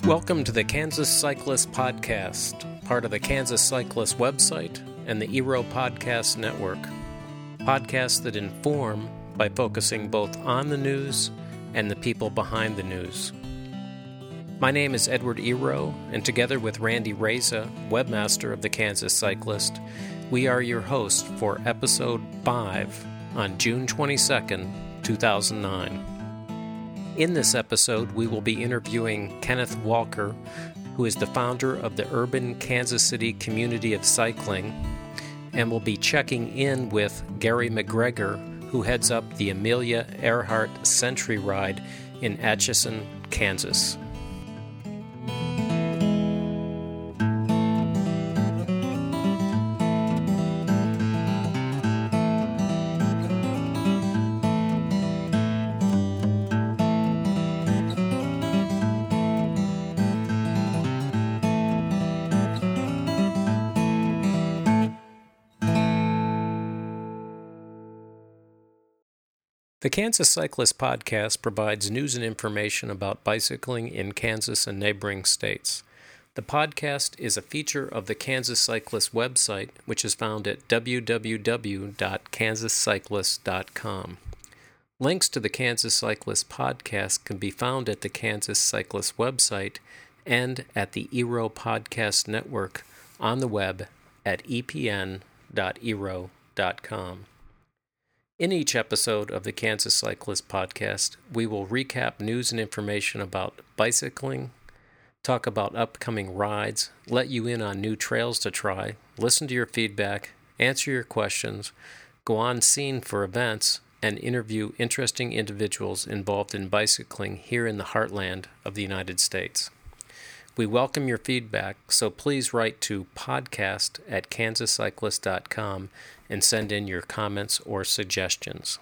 Welcome to the Kansas Cyclist Podcast, part of the Kansas Cyclist website and the ERO Podcast Network. Podcasts that inform by focusing both on the news and the people behind the news. My name is Edward ERO, and together with Randy Reza, webmaster of the Kansas Cyclist, we are your host for episode 5 on June 22nd, 2009. In this episode, we will be interviewing Kenneth Walker, who is the founder of the Urban Kansas City Community of Cycling, and we'll be checking in with Gary McGregor, who heads up the Amelia Earhart Century Ride in Atchison, Kansas. The Kansas Cyclist Podcast provides news and information about bicycling in Kansas and neighboring states. The podcast is a feature of the Kansas Cyclist website, which is found at www.kansascyclist.com. Links to the Kansas Cyclist Podcast can be found at the Kansas Cyclist website and at the ERO Podcast Network on the web at epn.ero.com. In each episode of the Kansas Cyclist Podcast, we will recap news and information about bicycling, talk about upcoming rides, let you in on new trails to try, listen to your feedback, answer your questions, go on scene for events, and interview interesting individuals involved in bicycling here in the heartland of the United States. We welcome your feedback, so please write to podcast@kansascyclist.com and send in your comments or suggestions.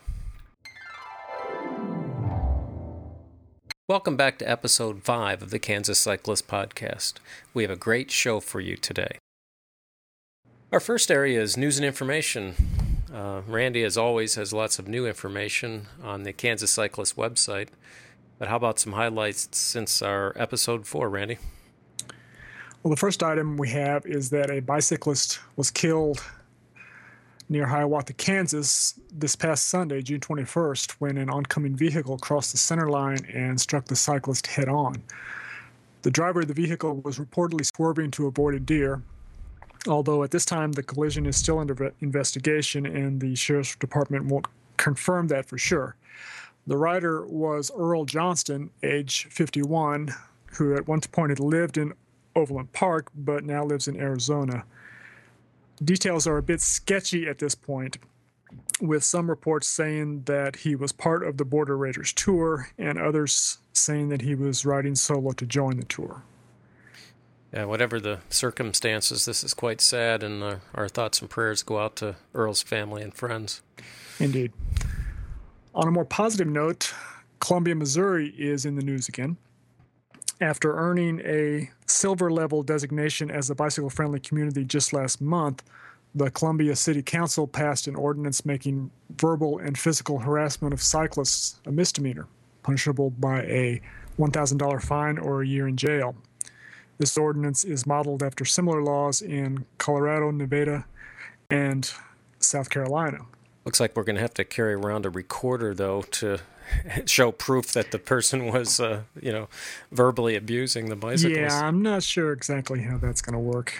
Welcome back to episode 5 of the Kansas Cyclist Podcast. We have a great show for you today. Our first area is news and information. Randy, as always, has lots of new information on the Kansas Cyclist website. But how about some highlights since our episode 4, Randy? Well, the first item we have is that a bicyclist was killed near Hiawatha, Kansas, this past Sunday, June 21st, when an oncoming vehicle crossed the center line and struck the cyclist head-on. The driver of the vehicle was reportedly swerving to avoid a deer, although at this time the collision is still under investigation and the Sheriff's Department won't confirm that for sure. The rider was Earl Johnston, age 51, who at one point had lived in Overland Park, but now lives in Arizona. Details are a bit sketchy at this point, with some reports saying that he was part of the Border Raiders tour and others saying that he was riding solo to join the tour. Yeah, whatever the circumstances, this is quite sad, and our thoughts and prayers go out to Earl's family and friends. Indeed. On a more positive note, Columbia, Missouri is in the news again. After earning a silver level designation as a bicycle-friendly community just last month, the Columbia City Council passed an ordinance making verbal and physical harassment of cyclists a misdemeanor, punishable by a $1,000 fine or a year in jail. This ordinance is modeled after similar laws in Colorado, Nevada, and South Carolina. Looks like we're going to have to carry around a recorder, though, to show proof that the person was, verbally abusing the bicyclist. Yeah, I'm not sure exactly how that's going to work.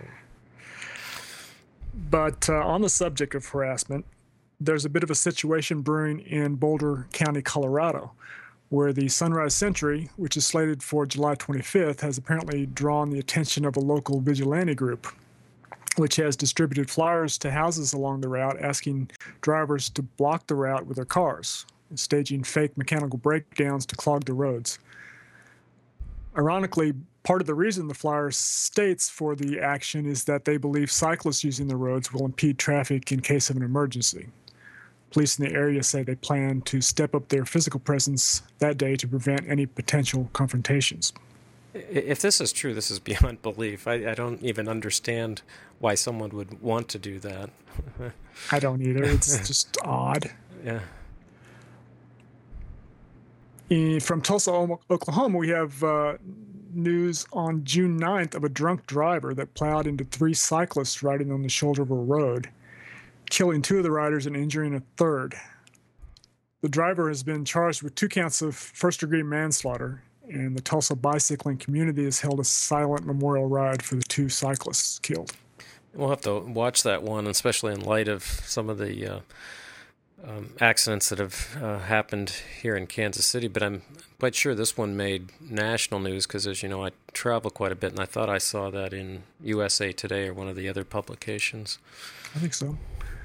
But on the subject of harassment, there's a bit of a situation brewing in Boulder County, Colorado, where the Sunrise Century, which is slated for July 25th, has apparently drawn the attention of a local vigilante group, which has distributed flyers to houses along the route asking drivers to block the route with their cars, staging fake mechanical breakdowns to clog the roads. Ironically, part of the reason the flyer states for the action is that they believe cyclists using the roads will impede traffic in case of an emergency. Police in the area say they plan to step up their physical presence that day to prevent any potential confrontations. If this is true, this is beyond belief. I don't even understand why someone would want to do that. I don't either. It's just odd. Yeah. From Tulsa, Oklahoma, we have news on June 9th of a drunk driver that plowed into 3 cyclists riding on the shoulder of a road, killing 2 of the riders and injuring a third. The driver has been charged with 2 counts of first-degree manslaughter, and the Tulsa bicycling community has held a silent memorial ride for the 2 cyclists killed. We'll have to watch that one, especially in light of some of the accidents that have happened here in Kansas City. But I'm quite sure this one made national news because, as you know, I travel quite a bit, and I thought I saw that in USA Today or one of the other publications. I think so.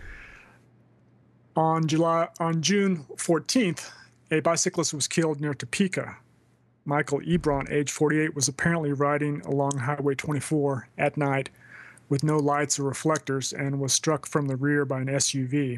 On June 14th, a bicyclist was killed near Topeka. Michael Ebron, age 48, was apparently riding along Highway 24 at night with no lights or reflectors and was struck from the rear by an SUV.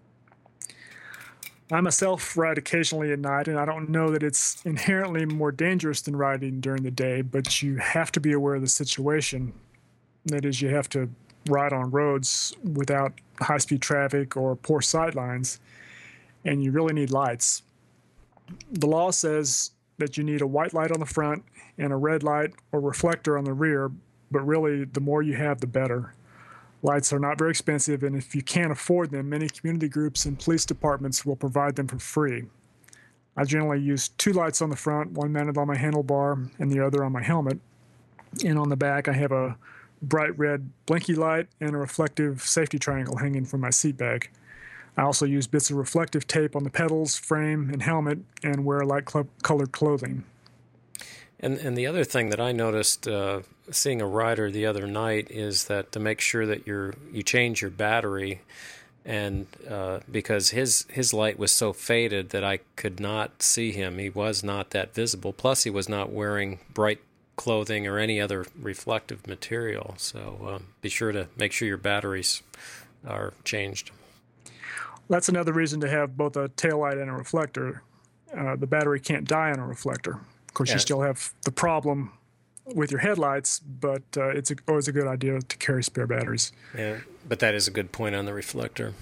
I myself ride occasionally at night, and I don't know that it's inherently more dangerous than riding during the day, but you have to be aware of the situation. That is, you have to ride on roads without high-speed traffic or poor sight lines, and you really need lights. The law says that you need a white light on the front and a red light or reflector on the rear, but really the more you have, the better. Lights are not very expensive, and if you can't afford them, many community groups and police departments will provide them for free. I generally use 2 lights on the front, one mounted on my handlebar and the other on my helmet. And on the back, I have a bright red blinky light and a reflective safety triangle hanging from my seat bag. I also use bits of reflective tape on the pedals, frame, and helmet, and wear light-colored clothing. And the other thing that I noticed seeing a rider the other night is that to make sure that you change your battery, and because his light was so faded that I could not see him. He was not that visible. Plus, he was not wearing bright clothing or any other reflective material. So be sure to make sure your batteries are changed. That's another reason to have both a taillight and a reflector. The battery can't die on a reflector. Of course, You still have the problem with your headlights, but it's always a good idea to carry spare batteries. Yeah, but that is a good point on the reflector.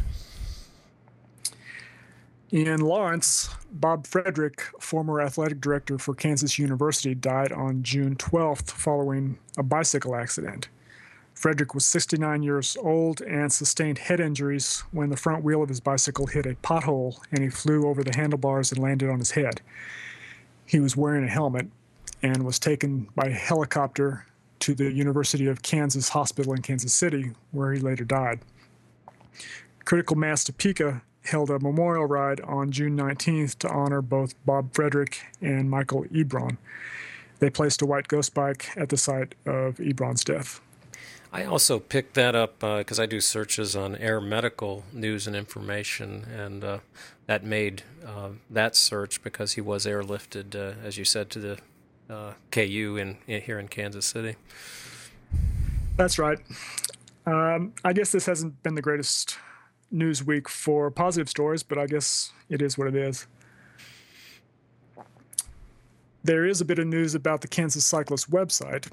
In Lawrence, Bob Frederick, former athletic director for Kansas University, died on June 12th following a bicycle accident. Frederick was 69 years old and sustained head injuries when the front wheel of his bicycle hit a pothole and he flew over the handlebars and landed on his head. He was wearing a helmet and was taken by helicopter to the University of Kansas Hospital in Kansas City, where he later died. Critical Mass Topeka held a memorial ride on June 19th to honor both Bob Frederick and Michael Ebron. They placed a white ghost bike at the site of Ebron's death. I also picked that up because I do searches on air medical news and information, and that made that search because he was airlifted, as you said, to the KU here in Kansas City. That's right. I guess this hasn't been the greatest news week for positive stories, but I guess it is what it is. There is a bit of news about the Kansas Cyclist website.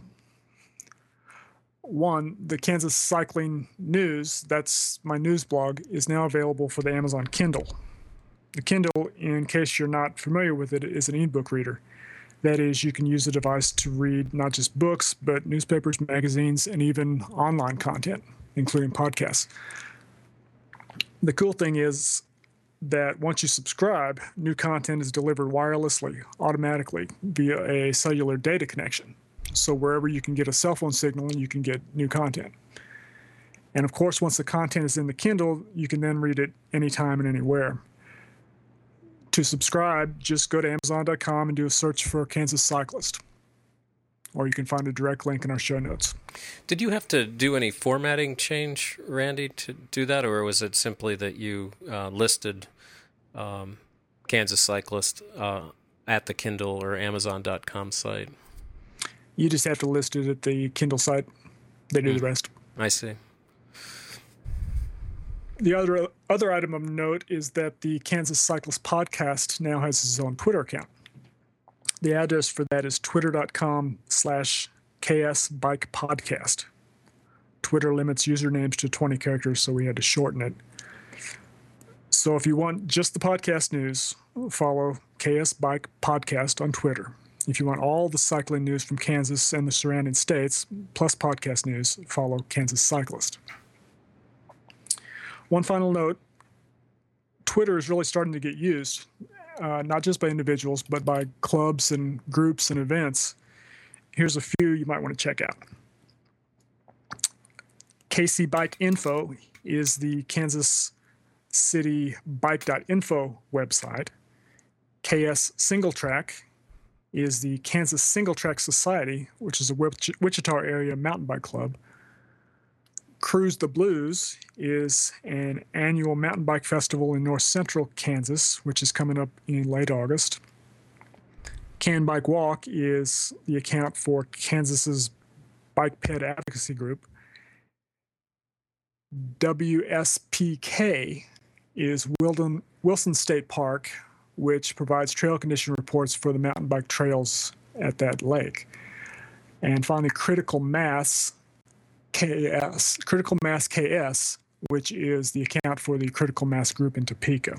One, the Kansas Cycling News, that's my news blog, is now available for the Amazon Kindle. The Kindle, in case you're not familiar with it, is an ebook reader. That is, you can use the device to read not just books, but newspapers, magazines, and even online content, including podcasts. The cool thing is that once you subscribe, new content is delivered wirelessly, automatically, via a cellular data connection. So wherever you can get a cell phone signal, you can get new content. And of course, once the content is in the Kindle, you can then read it anytime and anywhere. To subscribe, just go to Amazon.com and do a search for Kansas Cyclist. Or you can find a direct link in our show notes. Did you have to do any formatting change, Randy, to do that? Or was it simply that you listed Kansas Cyclist at the Kindle or Amazon.com site? You just have to list it at the Kindle site. They do the rest. I see. The other item of note is that the Kansas Cyclist podcast now has its own Twitter account. The address for that is twitter.com/KSBikePodcast. Twitter limits usernames to 20 characters, so we had to shorten it. So if you want just the podcast news, follow KS Bike Podcast on Twitter. If you want all the cycling news from Kansas and the surrounding states, plus podcast news, follow Kansas Cyclist. One final note, Twitter is really starting to get used, not just by individuals, but by clubs and groups and events. Here's a few you might want to check out. KC Bike Info is the Kansas City Bike.info website. KS Single Track is the Kansas Single Track Society, which is a Wichita area mountain bike club. Cruise the Blues is an annual mountain bike festival in north central Kansas, which is coming up in late August. Can Bike Walk is the account for Kansas's bike ped advocacy group. WSPK is Wilson State Park, which provides trail condition reports for the mountain bike trails at that lake. And finally, Critical Mass KS, which is the account for the Critical Mass group in Topeka.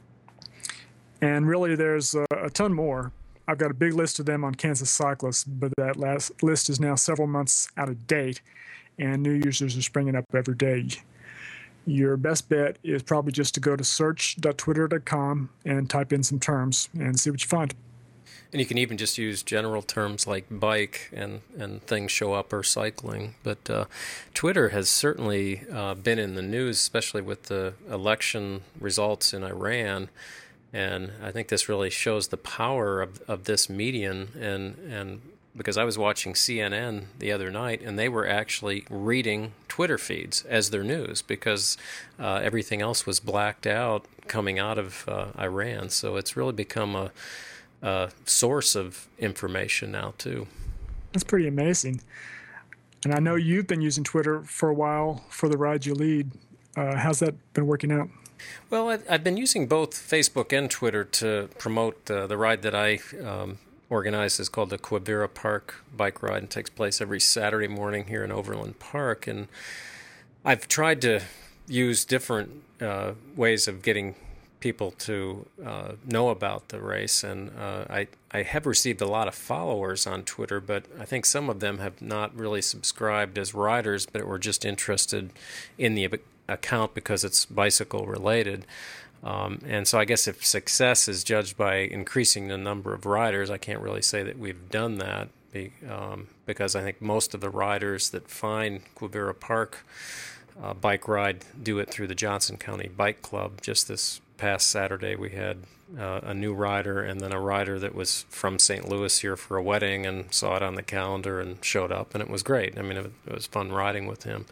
And really, there's a ton more. I've got a big list of them on Kansas Cyclist, but that last list is now several months out of date, and new users are springing up every day. Your best bet is probably just to go to search.twitter.com and type in some terms and see what you find. And you can even just use general terms like bike and things show up, or cycling. But Twitter has certainly been in the news, especially with the election results in Iran. And I think this really shows the power of this medium. And because I was watching CNN the other night, and they were actually reading Twitter feeds as their news, because everything else was blacked out coming out of Iran. So it's really become a source of information now, too. That's pretty amazing. And I know you've been using Twitter for a while for the ride you lead. How's that been working out? Well, I've been using both Facebook and Twitter to promote the ride that I organized. Is called the Quivira Park Bike Ride, and takes place every Saturday morning here in Overland Park. And I've tried to use different ways of getting people to know about the race, and I have received a lot of followers on Twitter, but I think some of them have not really subscribed as riders, but were just interested in the account because it's bicycle related. And so I guess if success is judged by increasing the number of riders, I can't really say that we've done that, because I think most of the riders that find Quivira Park bike ride do it through the Johnson County Bike Club. Just this past Saturday we had a new rider, and then a rider that was from St. Louis here for a wedding and saw it on the calendar and showed up, and it was great. I mean, it was fun riding with him.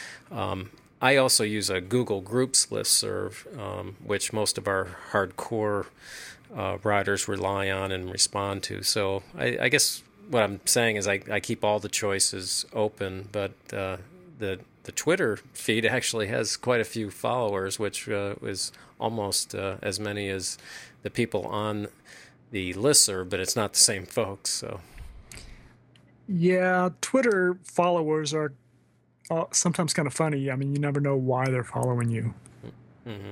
I also use a Google Groups listserv, which most of our hardcore riders rely on and respond to. So I guess what I'm saying is I keep all the choices open, but the Twitter feed actually has quite a few followers, which is almost as many as the people on the listserv, but it's not the same folks. So, yeah, Twitter followers are sometimes kind of funny. I mean, you never know why they're following you. Mm-hmm.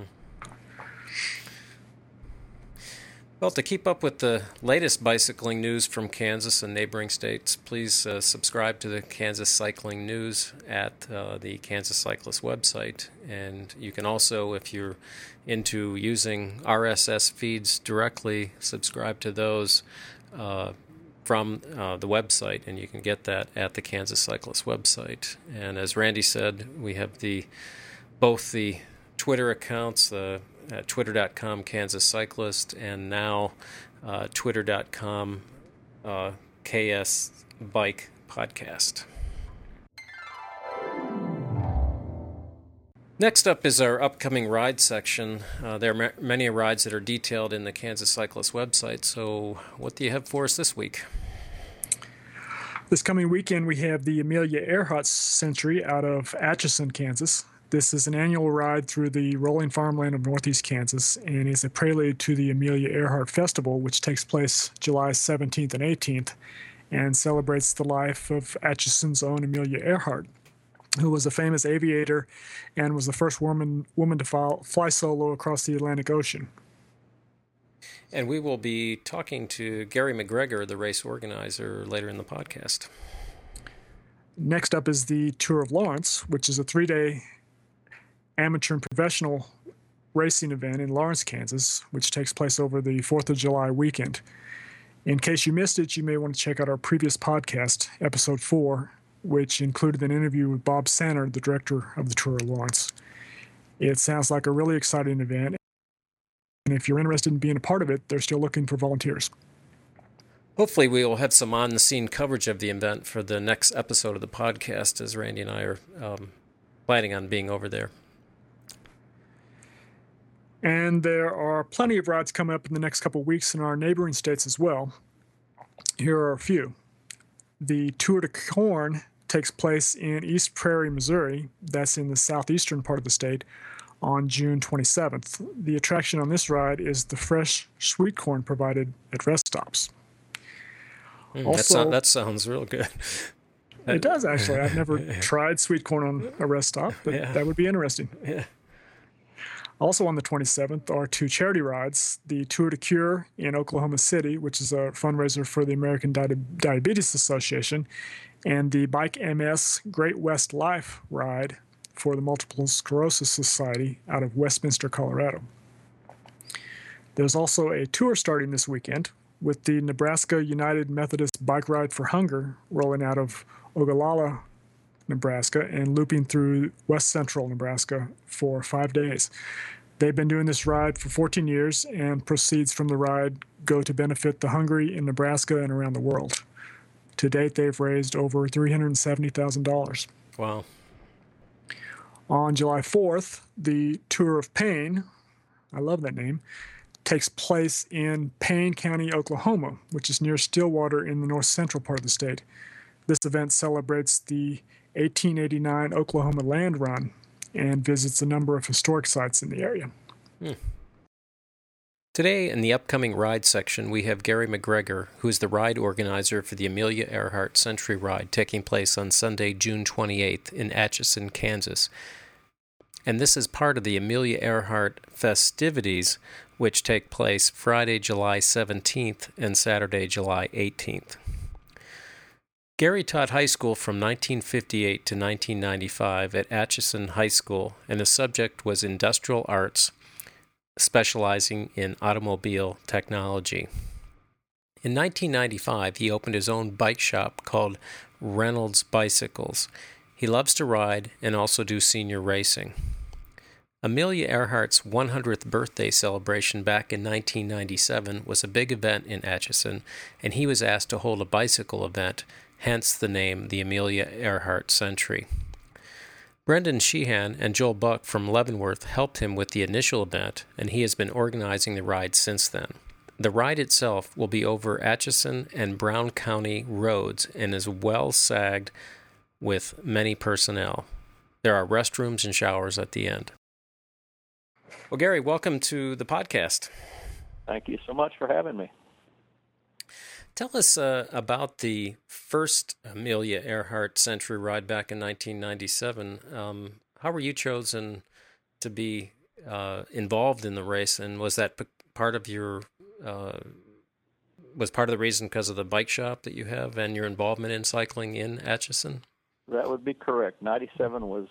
Well, to keep up with the latest bicycling news from Kansas and neighboring states, please subscribe to the Kansas Cycling News at the Kansas Cyclist website. And you can also, if you're into using RSS feeds directly, subscribe to those from the website, and you can get that at the Kansas Cyclist website. And as Randy said, we have both the Twitter accounts, at twitter.com Kansas Cyclist, and now twitter.com KS Bike Podcast. Next up is our upcoming ride section. There are many rides that are detailed in the Kansas Cyclist website, so what do you have for us this week? This coming weekend, we have the Amelia Earhart Century out of Atchison, Kansas. This is an annual ride through the rolling farmland of northeast Kansas and is a prelude to the Amelia Earhart Festival, which takes place July 17th and 18th and celebrates the life of Atchison's own Amelia Earhart, who was a famous aviator and was the first woman to fly solo across the Atlantic Ocean. And we will be talking to Gary McGregor, the race organizer, later in the podcast. Next up is the Tour of Lawrence, which is a 3-day amateur and professional racing event in Lawrence, Kansas, which takes place over the 4th of July weekend. In case you missed it, you may want to check out our previous podcast, episode 4, which included an interview with Bob Sanner, the director of the Tour of Lawrence. It sounds like a really exciting event, and if you're interested in being a part of it, they're still looking for volunteers. Hopefully we will have some on-the-scene coverage of the event for the next episode of the podcast, as Randy and I are planning on being over there. And there are plenty of rides coming up in the next couple of weeks in our neighboring states as well. Here are a few. The Tour de Corn takes place in East Prairie, Missouri. That's in the southeastern part of the state on June 27th. The attraction on this ride is the fresh sweet corn provided at rest stops. Also, that sounds real good. It does, actually. I've never tried sweet corn on a rest stop, but that would be interesting. Yeah. Also on the 27th are 2 charity rides, the Tour de Cure in Oklahoma City, which is a fundraiser for the American Diabetes Association, and the Bike MS Great West Life ride for the Multiple Sclerosis Society out of Westminster, Colorado. There's also a tour starting this weekend with the Nebraska United Methodist Bike Ride for Hunger rolling out of Ogallala, Nebraska, and looping through west central Nebraska for 5 days. They've been doing this ride for 14 years, and proceeds from the ride go to benefit the hungry in Nebraska and around the world. To date, they've raised over $370,000. Wow. On July 4th, the Tour of Payne, I love that name, takes place in Payne County, Oklahoma, which is near Stillwater in the north central part of the state. This event celebrates the 1889 Oklahoma Land Run and visits a number of historic sites in the area. Today, in the upcoming ride section, we have Gary McGregor, who is the ride organizer for the Amelia Earhart Century Ride, taking place on Sunday, June 28th in Atchison, Kansas. And this is part of the Amelia Earhart festivities, which take place Friday, July 17th and Saturday, July 18th. Gary taught high school from 1958 to 1995 at Atchison High School, and the subject was industrial arts, specializing in automobile technology. In 1995, he opened his own bike shop called Reynolds Bicycles. He loves to ride and also do senior racing. Amelia Earhart's 100th birthday celebration back in 1997 was a big event in Atchison, and he was asked to hold a bicycle event, hence the name the Amelia Earhart Century. Brendan Sheehan and Joel Buck from Leavenworth helped him with the initial event, and he has been organizing the ride since then. The ride itself will be over Atchison and Brown County roads and is well sagged with many personnel. There are restrooms and showers at the end. Well, Gary, welcome to the podcast. Thank you so much for having me. Tell us about the first Amelia Earhart Century Ride back in 1997. How were you chosen to be involved in the race, and was that part of your was part of the reason because of the bike shop that you have and your involvement in cycling in Atchison? That would be correct. 97 was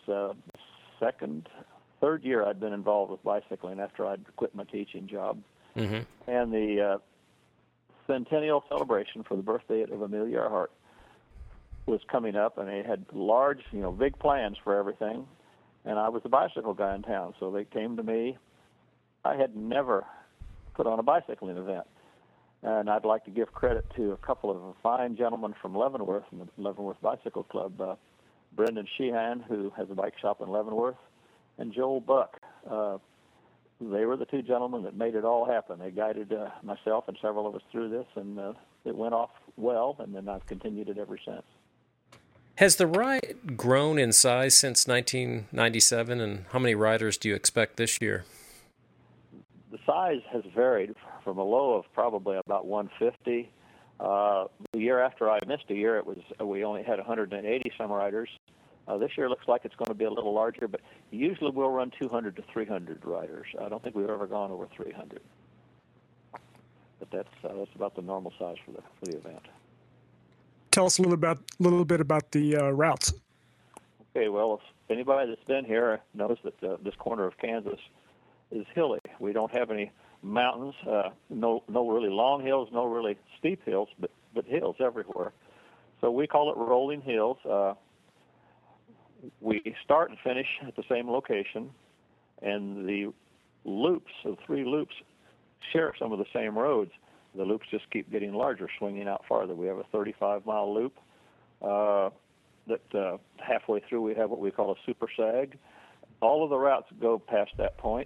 third year I'd been involved with bicycling after I'd quit my teaching job. Mm-hmm. And the centennial celebration for the birthday of Amelia Earhart was coming up, and they had large, big plans for everything. And I was the bicycle guy in town, so they came to me. I had never put on a bicycling event, and I'd like to give credit to a couple of fine gentlemen from Leavenworth, from the Leavenworth Bicycle Club, Brendan Sheehan, who has a bike shop in Leavenworth, and Joel Buck. They were the two gentlemen that made it all happen. They guided myself and several of us through this, and it went off well, and then I've continued it ever since. Has the ride grown in size since 1997, and how many riders do you expect this year? The size has varied from a low of probably about 150. The year after I missed a year, we only had 180 some riders. This year looks like it's going to be a little larger, but usually we'll run 200 to 300 riders. I don't think we've ever gone over 300. but that's about the normal size for the event. Tell us a little bit about the routes. Okay, well, if anybody that's been here knows that this corner of Kansas is hilly. We don't have any mountains, no really long hills, no really steep hills, but hills everywhere. So we call it rolling hills. We start and finish at the same location, and the loops of 3 loops share some of the same roads. The loops just keep getting larger, swinging out farther. We have a 35-mile loop that halfway through we have what we call a super sag. All of the routes go past that point.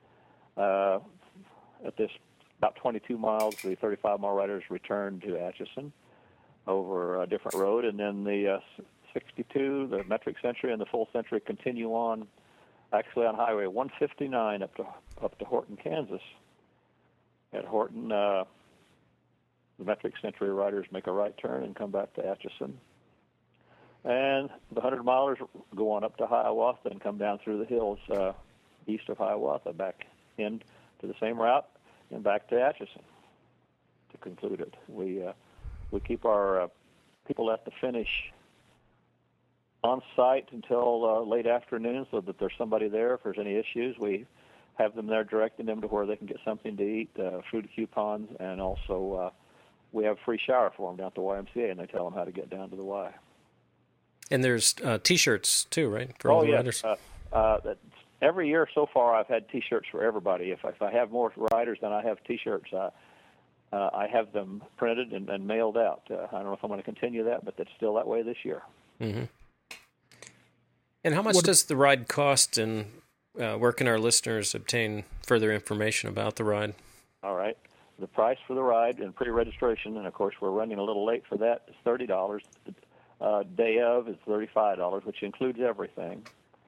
At this about 22 miles, the 35-mile riders return to Atchison over a different road, and then the 62, the metric century, and the full century continue on, actually on Highway 159 up to Horton, Kansas. At Horton, the metric century riders make a right turn and come back to Atchison. And the 100-milers go on up to Hiawatha and come down through the hills east of Hiawatha, back in to the same route and back to Atchison to conclude it. We keep our people at the finish on site until late afternoon, so that there's somebody there if there's any issues. We have them there directing them to where they can get something to eat, food coupons, and also we have a free shower for them down at the YMCA, and they tell them how to get down to the Y. And there's T-shirts too, right? For all the riders. Every year so far, I've had T-shirts for everybody. If I have more riders than I have T-shirts, I have them printed and mailed out. I don't know if I'm going to continue that, but that's still that way this year. Mm-hmm. And how much does the ride cost, and where can our listeners obtain further information about the ride? All right. The price for the ride and pre-registration, and of course we're running a little late for that, is $30. Day of is $35, which includes everything.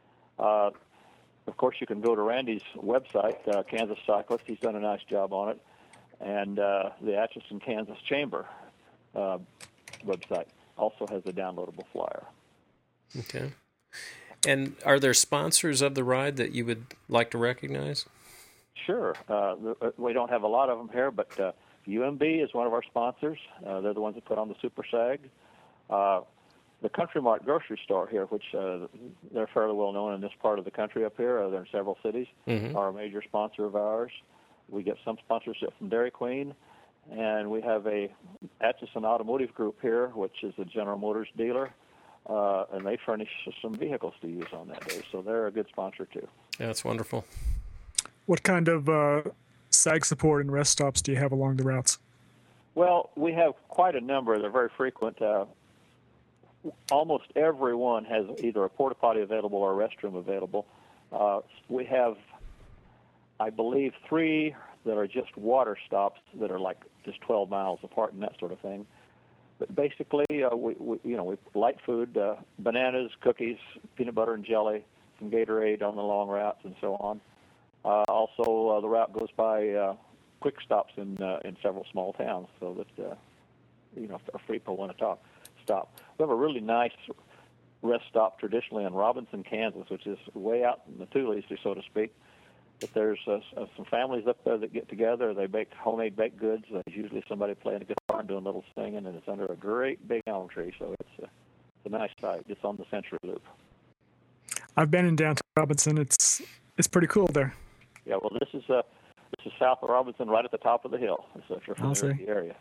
Of course, you can go to Randy's website, Kansas Cyclist. He's done a nice job on it. And the Atchison, Kansas Chamber website also has a downloadable flyer. Okay. And are there sponsors of the ride that you would like to recognize? Sure. We don't have a lot of them here, but UMB is one of our sponsors. They're the ones that put on the Super Sag. The Country Mart grocery store here, which they're fairly well known in this part of the country up here. They're in several cities, are a major sponsor of ours. We get some sponsorship from Dairy Queen, and we have a Atchison Automotive Group here, which is a General Motors dealer, and they furnish some vehicles to use on that day. So they're a good sponsor too. Yeah, that's wonderful. What kind of SAG support and rest stops do you have along the routes? Well, we have quite a number. They're very frequent. Almost everyone has either a porta potty available or a restroom available. We have, I believe, 3 that are just water stops that are like just 12 miles apart and that sort of thing. But basically, we light food, bananas, cookies, peanut butter and jelly, some Gatorade on the long routes, and so on. Also, the route goes by quick stops in several small towns, so that if our free people want to stop. We have a really nice rest stop traditionally in Robinson, Kansas, which is way out in the Tules, so to speak. But there's some families up there that get together. They bake homemade baked goods. There's usually somebody playing a guitar and doing a little singing, and it's under a great big elm tree, so it's a nice site. It's on the Century Loop. I've been in downtown Robinson. It's pretty cool there. Yeah, well, this is south of Robinson, right at the top of the hill. So if you're familiar with the area.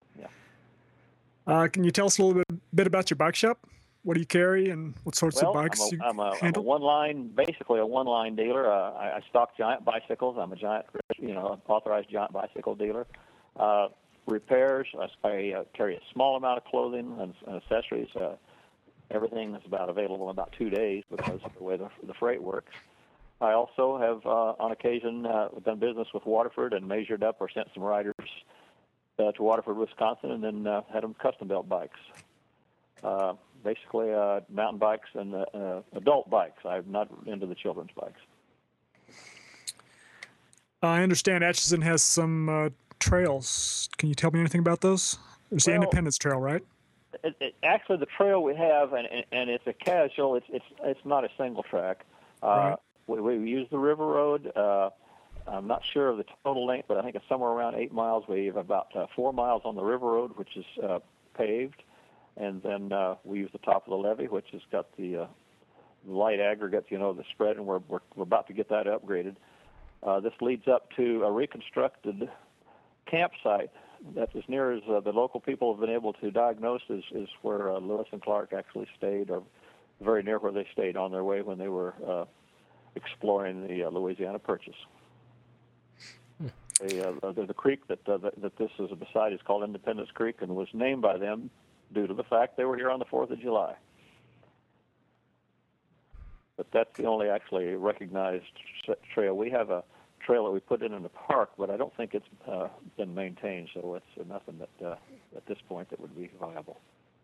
Yeah. Can you tell us a little bit about your bike shop? What do you carry, and what sorts of bikes you handle? I'm basically a one-line dealer. I stock Giant bicycles. I'm a Giant, authorized Giant bicycle dealer. Repairs. I carry a small amount of clothing and accessories. Everything is about available in about 2 days because of the way the freight works. I also have, on occasion, done business with Waterford and measured up or sent some riders to Waterford, Wisconsin, and then had them custom-built bikes. Basically, mountain bikes and adult bikes. I'm not into the children's bikes. I understand Atchison has some trails. Can you tell me anything about those? There's the Independence Trail, right? Actually, the trail we have, and it's a casual. It's not a single track. Right. We use the River Road, I'm not sure of the total length, but I think it's somewhere around 8 miles. We have about 4 miles on the river road, which is paved, and then we use the top of the levee, which has got the light aggregate, the spread, and we're about to get that upgraded. This leads up to a reconstructed campsite that, as near as the local people have been able to diagnose, is where Lewis and Clark actually stayed, or very near where they stayed on their way when they were exploring the Louisiana Purchase. The creek that this is beside is called Independence Creek, and was named by them due to the fact they were here on the 4th of July. But that's the only actually recognized trail. We have a trail that we put in the park, but I don't think it's been maintained, so it's nothing that at this point that would be viable.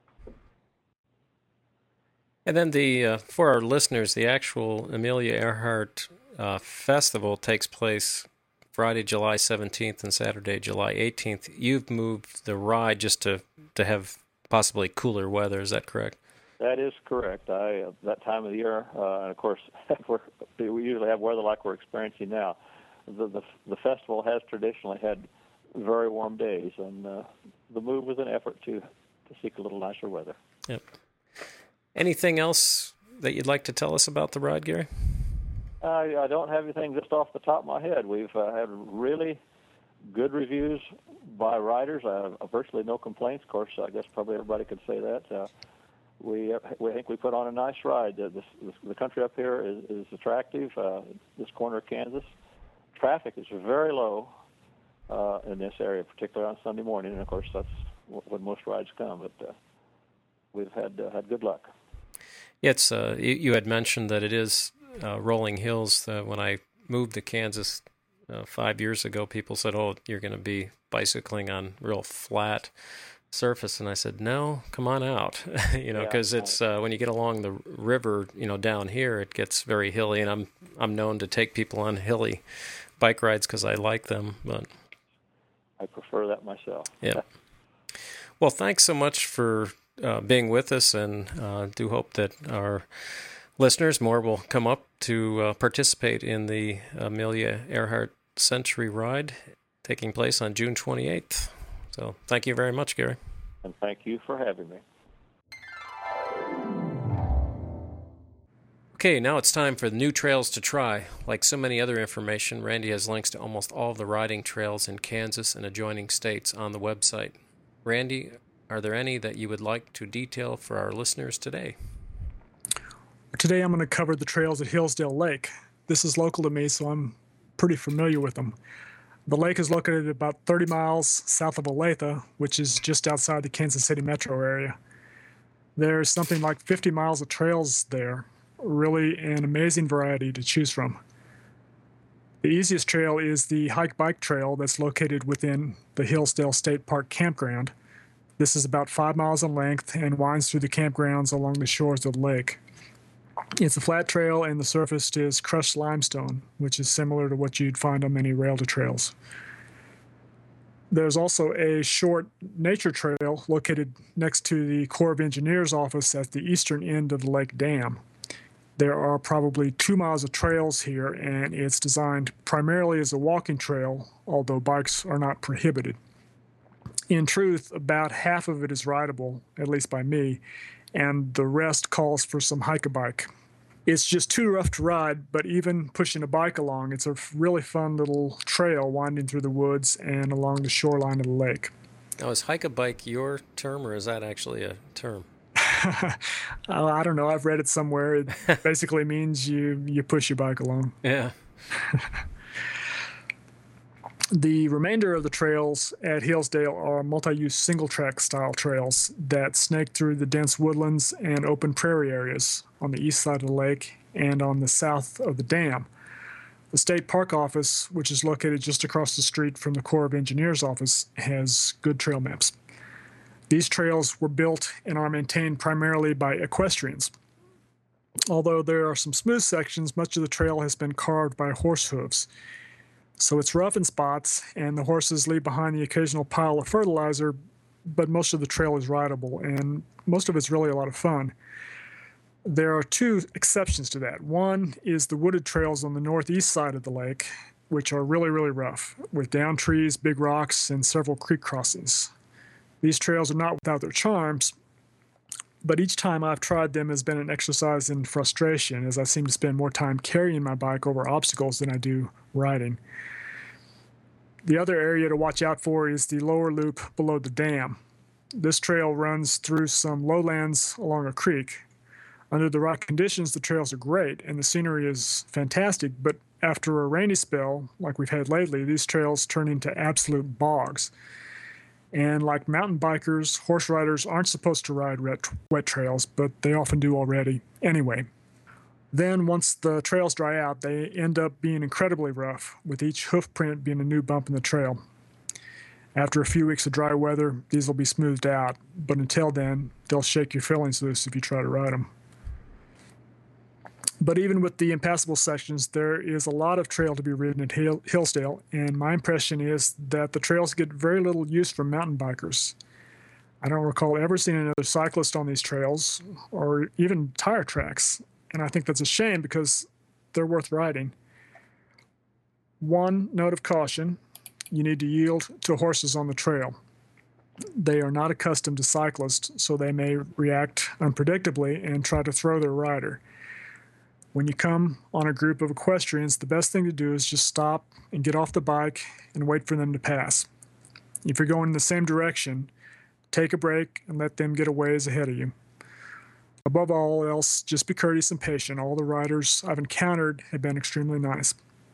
And then for our listeners, the actual Amelia Earhart Festival takes place Friday, July 17th and Saturday, July 18th. You've moved the ride just to have possibly cooler weather. Is that correct? That is correct. That time of the year, and of course, we usually have weather like we're experiencing now. The festival has traditionally had very warm days, and the move was an effort to seek a little nicer weather. Yep. Anything else that you'd like to tell us about the ride, Gary? I don't have anything just off the top of my head. We've had really good reviews by riders. Virtually no complaints. Of course, I guess probably everybody could say that. We think we put on a nice ride. The country up here is attractive. This corner of Kansas, traffic is very low in this area, particularly on Sunday morning. And of course, that's when most rides come. But we've had good luck. Yeah, it's you had mentioned that it is rolling hills. When I moved to Kansas 5 years ago, people said, "Oh, you're going to be bicycling on real flat surface," and I said, "No, come on out," because it's when you get along the river, down here, it gets very hilly, and I'm known to take people on hilly bike rides because I like them, but I prefer that myself. Yeah. Well, thanks so much for being with us, and do hope that our listeners, more will come up to participate in the Amelia Earhart Century Ride taking place on June 28th. So thank you very much, Gary. And thank you for having me. Okay, now it's time for the new trails to try. Like so many other information, Randy has links to almost all of the riding trails in Kansas and adjoining states on the website. Randy, are there any that you would like to detail for our listeners today? Today I'm going to cover the trails at Hillsdale Lake. This is local to me, so I'm pretty familiar with them. The lake is located about 30 miles south of Olathe, which is just outside the Kansas City metro area. There's something like 50 miles of trails there, really an amazing variety to choose from. The easiest trail is the hike-bike trail that's located within the Hillsdale State Park campground. This is about 5 miles in length and winds through the campgrounds along the shores of the lake. It's a flat trail, and the surface is crushed limestone, which is similar to what you'd find on many rail to trails. There's also a short nature trail located next to the Corps of Engineers office at the eastern end of the lake dam. There are probably 2 miles of trails here, and it's designed primarily as a walking trail, although bikes are not prohibited. In truth, about half of it is rideable, at least by me, and the rest calls for some hike-a-bike. It's just too rough to ride, but even pushing a bike along, it's a really fun little trail winding through the woods and along the shoreline of the lake. Now, is hike-a-bike your term, or is that actually a term? I don't know. I've read it somewhere. It basically means you push your bike along. Yeah. The remainder of the trails at Hillsdale are multi-use single-track style trails that snake through the dense woodlands and open prairie areas on the east side of the lake and on the south of the dam. The State Park Office, which is located just across the street from the Corps of Engineers office, has good trail maps. These trails were built and are maintained primarily by equestrians. Although there are some smooth sections, much of the trail has been carved by horse hooves. So it's rough in spots, and the horses leave behind the occasional pile of fertilizer, but most of the trail is rideable, and most of it's really a lot of fun. There are 2 exceptions to that. One is the wooded trails on the northeast side of the lake, which are really, really rough, with downed trees, big rocks, and several creek crossings. These trails are not without their charms, but each time I've tried them has been an exercise in frustration, as I seem to spend more time carrying my bike over obstacles than I do riding. The other area to watch out for is the lower loop below the dam. This trail runs through some lowlands along a creek. Under the right conditions, the trails are great and the scenery is fantastic, but after a rainy spell, like we've had lately, these trails turn into absolute bogs. And like mountain bikers, horse riders aren't supposed to ride wet trails, but they often do already anyway. Then, once the trails dry out, they end up being incredibly rough, with each hoof print being a new bump in the trail. After a few weeks of dry weather, these will be smoothed out, but until then, they'll shake your fillings loose if you try to ride them. But even with the impassable sections, there is a lot of trail to be ridden at Hillsdale, and my impression is that the trails get very little use from mountain bikers. I don't recall ever seeing another cyclist on these trails, or even tire tracks, and I think that's a shame because they're worth riding. One note of caution: you need to yield to horses on the trail. They are not accustomed to cyclists, so they may react unpredictably and try to throw their rider. When you come on a group of equestrians, the best thing to do is just stop and get off the bike and wait for them to pass. If you're going in the same direction, take a break and let them get a ways ahead of you. Above all else, just be courteous and patient. All the riders I've encountered have been extremely nice.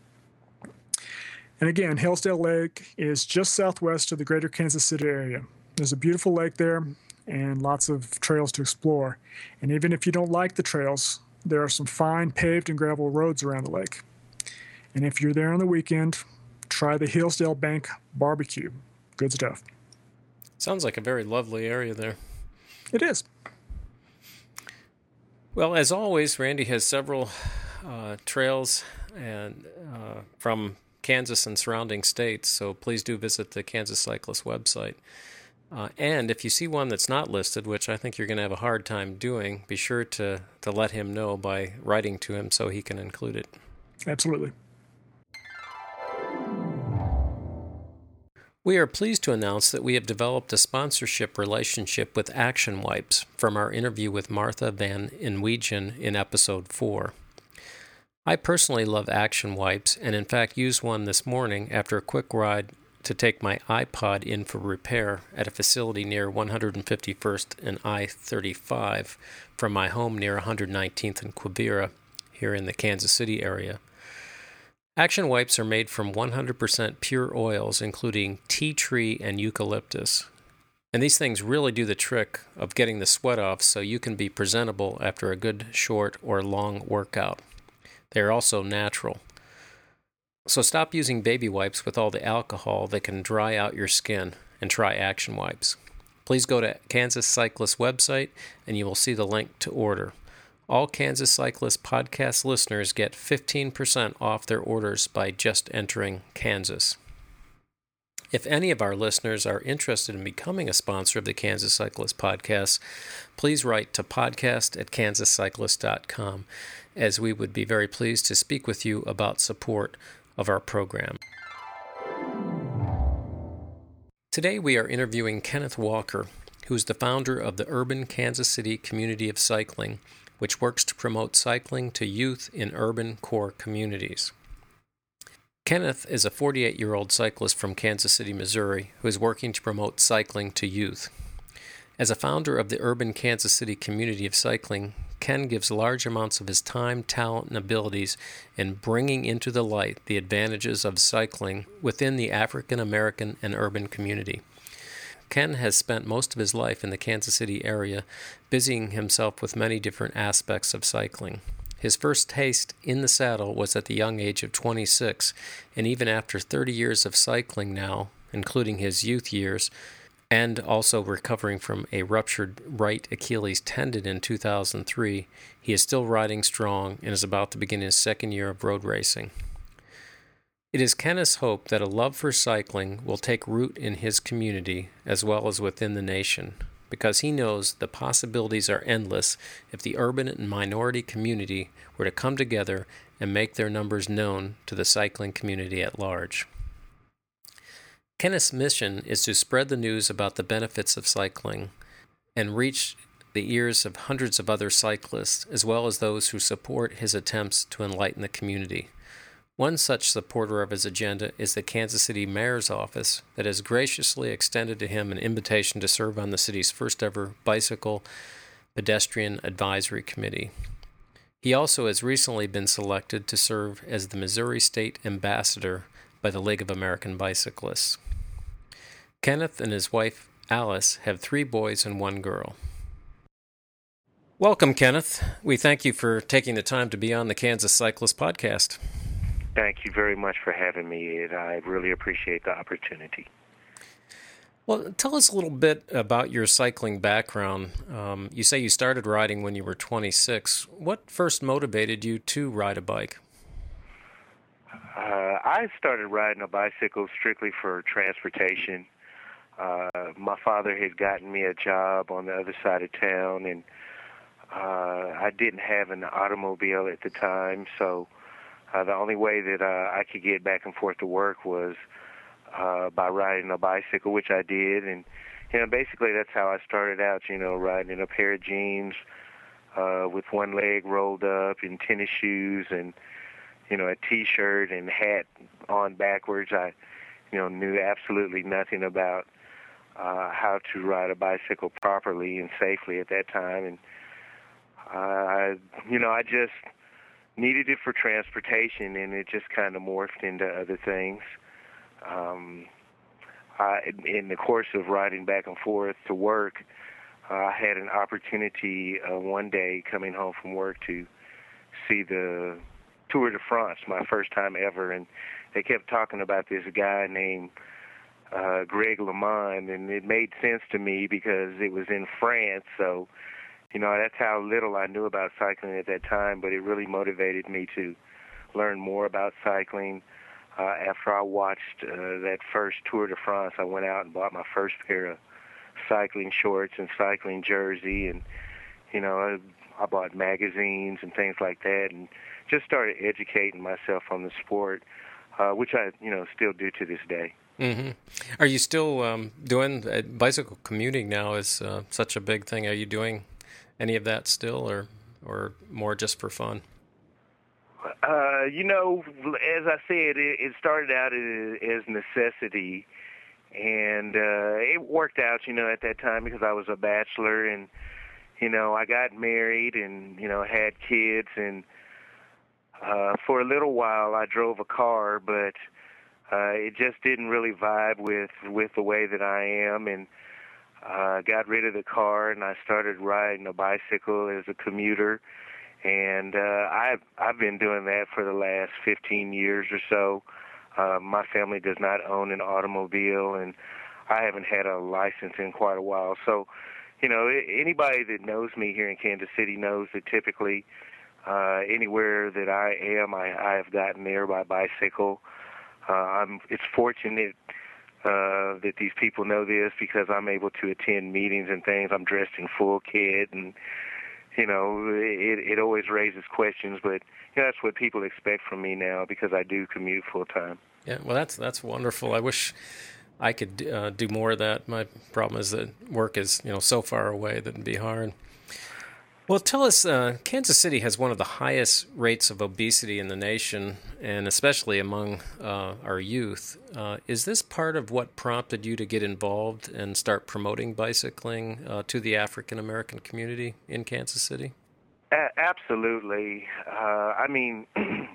And again, Hillsdale Lake is just southwest of the greater Kansas City area. There's a beautiful lake there and lots of trails to explore. And even if you don't like the trails, there are some fine paved and gravel roads around the lake. And if you're there on the weekend, try the Hillsdale Bank barbecue. Good stuff. Sounds like a very lovely area there. It is. Well, as always, Randy has several trails and from Kansas and surrounding states, so please do visit the Kansas Cyclist website. And if you see one that's not listed, which I think you're going to have a hard time doing, be sure to let him know by writing to him so he can include it. Absolutely. We are pleased to announce that we have developed a sponsorship relationship with Action Wipes from our interview with Martha Van Inweegen in Episode 4. I personally love Action Wipes and in fact used one this morning after a quick ride to take my iPod in for repair at a facility near 151st and I-35 from my home near 119th and Quivira here in the Kansas City area. Action Wipes are made from 100% pure oils, including tea tree and eucalyptus. And these things really do the trick of getting the sweat off so you can be presentable after a good short or long workout. They are also natural. So stop using baby wipes with all the alcohol that can dry out your skin and try Action Wipes. Please go to Kansas Cyclist website and you will see the link to order. All Kansas Cyclist podcast listeners get 15% off their orders by just entering Kansas. If any of our listeners are interested in becoming a sponsor of the Kansas Cyclist podcast, please write to podcast@kansascyclist.com, as we would be very pleased to speak with you about support of our program. Today we are interviewing Kenneth Walker, who is the founder of the Urban Kansas City Community of Cycling, which works to promote cycling to youth in urban core communities. Kenneth is a 48-year-old cyclist from Kansas City, Missouri, who is working to promote cycling to youth. As a founder of the Urban Kansas City Community of Cycling, Ken gives large amounts of his time, talent, and abilities in bringing into the light the advantages of cycling within the African American and urban community. Ken has spent most of his life in the Kansas City area, busying himself with many different aspects of cycling. His first taste in the saddle was at the young age of 26, and even after 30 years of cycling now, including his youth years, and also recovering from a ruptured right Achilles tendon in 2003, he is still riding strong and is about to begin his second year of road racing. It is Kenneth's hope that a love for cycling will take root in his community as well as within the nation, because he knows the possibilities are endless if the urban and minority community were to come together and make their numbers known to the cycling community at large. Kenneth's mission is to spread the news about the benefits of cycling and reach the ears of hundreds of other cyclists, as well as those who support his attempts to enlighten the community. One such supporter of his agenda is the Kansas City Mayor's Office that has graciously extended to him an invitation to serve on the city's first ever Bicycle Pedestrian Advisory Committee. He also has recently been selected to serve as the Missouri State Ambassador by the League of American Bicyclists. Kenneth and his wife, Alice, have 3 boys and 1 girl. Welcome, Kenneth. We thank you for taking the time to be on the Kansas Cyclist Podcast. Thank you very much for having me, Ed. I really appreciate the opportunity. Well, tell us a little bit about your cycling background. You say you started riding when you were 26. What first motivated you to ride a bike? I started riding a bicycle strictly for transportation. My father had gotten me a job on the other side of town, and I didn't have an automobile at the time, so the only way that I could get back and forth to work was by riding a bicycle, which I did. And, basically that's how I started out, riding in a pair of jeans with one leg rolled up and tennis shoes and, a T-shirt and hat on backwards. I, knew absolutely nothing about how to ride a bicycle properly and safely at that time. And, I just needed it for transportation, and it just kind of morphed into other things. In the course of riding back and forth to work, I had an opportunity one day coming home from work to see the Tour de France, my first time ever, and they kept talking about this guy named Greg LeMond, and it made sense to me because it was in France, so that's how little I knew about cycling at that time, but it really motivated me to learn more about cycling. After I watched that first Tour de France, I went out and bought my first pair of cycling shorts and cycling jersey, and, I bought magazines and things like that, and just started educating myself on the sport, which I, still do to this day. Mm-hmm. Are you still doing bicycle commuting now is such a big thing? Are you doing any of that still, or more just for fun? As I said, it started out as necessity, and it worked out, at that time because I was a bachelor, and, I got married and, had kids, and for a little while I drove a car, but it just didn't really vibe with the way that I am, and got rid of the car, and I started riding a bicycle as a commuter. And I've been doing that for the last 15 years or so. My family does not own an automobile, and I haven't had a license in quite a while. So, anybody that knows me here in Kansas City knows that typically anywhere that I am, I have gotten there by bicycle. It's fortunate that these people know this because I'm able to attend meetings and things. I'm dressed in full kit, and it always raises questions, but that's what people expect from me now because I do commute full time. Yeah, well, that's wonderful. I wish I could do more of that. My problem is that work is so far away that it'd be hard. Well, tell us, Kansas City has one of the highest rates of obesity in the nation, and especially among our youth. Is this part of what prompted you to get involved and start promoting bicycling to the African American community in Kansas City? Absolutely. I mean,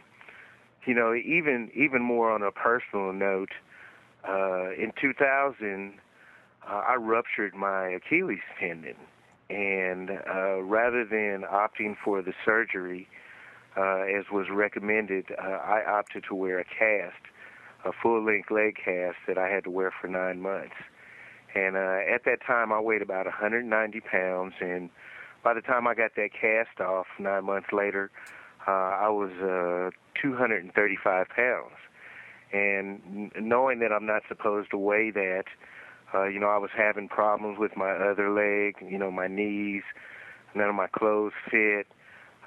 even more on a personal note, in 2000, I ruptured my Achilles tendon. And rather than opting for the surgery, as was recommended, I opted to wear a cast, a full-length leg cast that I had to wear for 9 months. And at that time, I weighed about 190 pounds, and by the time I got that cast off 9 months later, I was 235 pounds. And knowing that I'm not supposed to weigh that, I was having problems with my other leg, my knees, none of my clothes fit.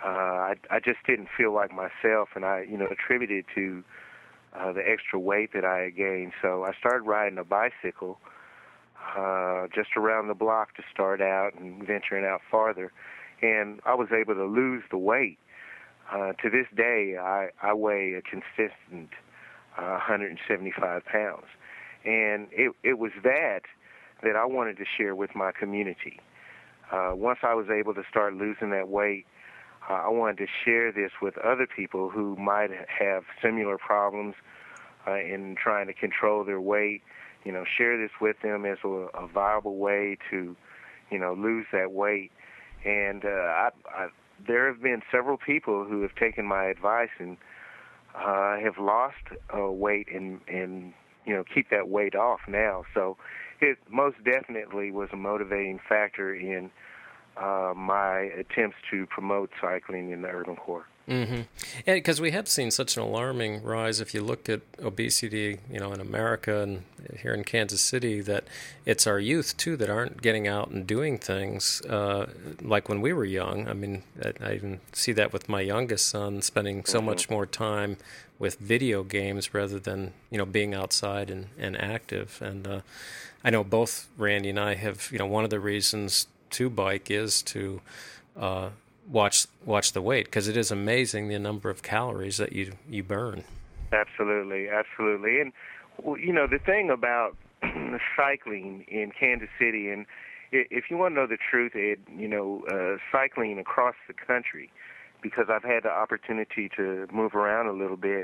I just didn't feel like myself, and I, attributed to the extra weight that I had gained. So I started riding a bicycle just around the block to start out and venturing out farther, and I was able to lose the weight. To this day, I weigh a consistent 175 pounds, and it was that I wanted to share with my community. Once I was able to start losing that weight, I wanted to share this with other people who might have similar problems in trying to control their weight. Share this with them as a viable way to, lose that weight. And there have been several people who have taken my advice and have lost weight and keep that weight off now. So it most definitely was a motivating factor in my attempts to promote cycling in the urban core. Mm-hmm. And because we have seen such an alarming rise, if you look at obesity, in America and here in Kansas City, that it's our youth too that aren't getting out and doing things like when we were young. I mean, I even see that with my youngest son spending so much more time with video games rather than being outside and active. And I know both Randy and I have one of the reasons to bike is to watch the weight, because it is amazing the number of calories that you burn. Absolutely. And the thing about cycling in Kansas City, and if you want to know the truth, Ed, cycling across the country, because I've had the opportunity to move around a little bit,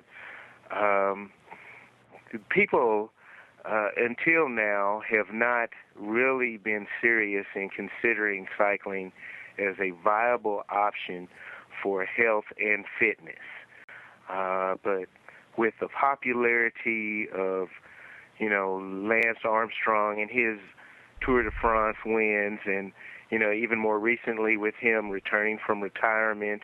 people until now have not really been serious in considering cycling as a viable option for health and fitness. But with the popularity of, Lance Armstrong and his Tour de France wins, and, even more recently with him returning from retirement,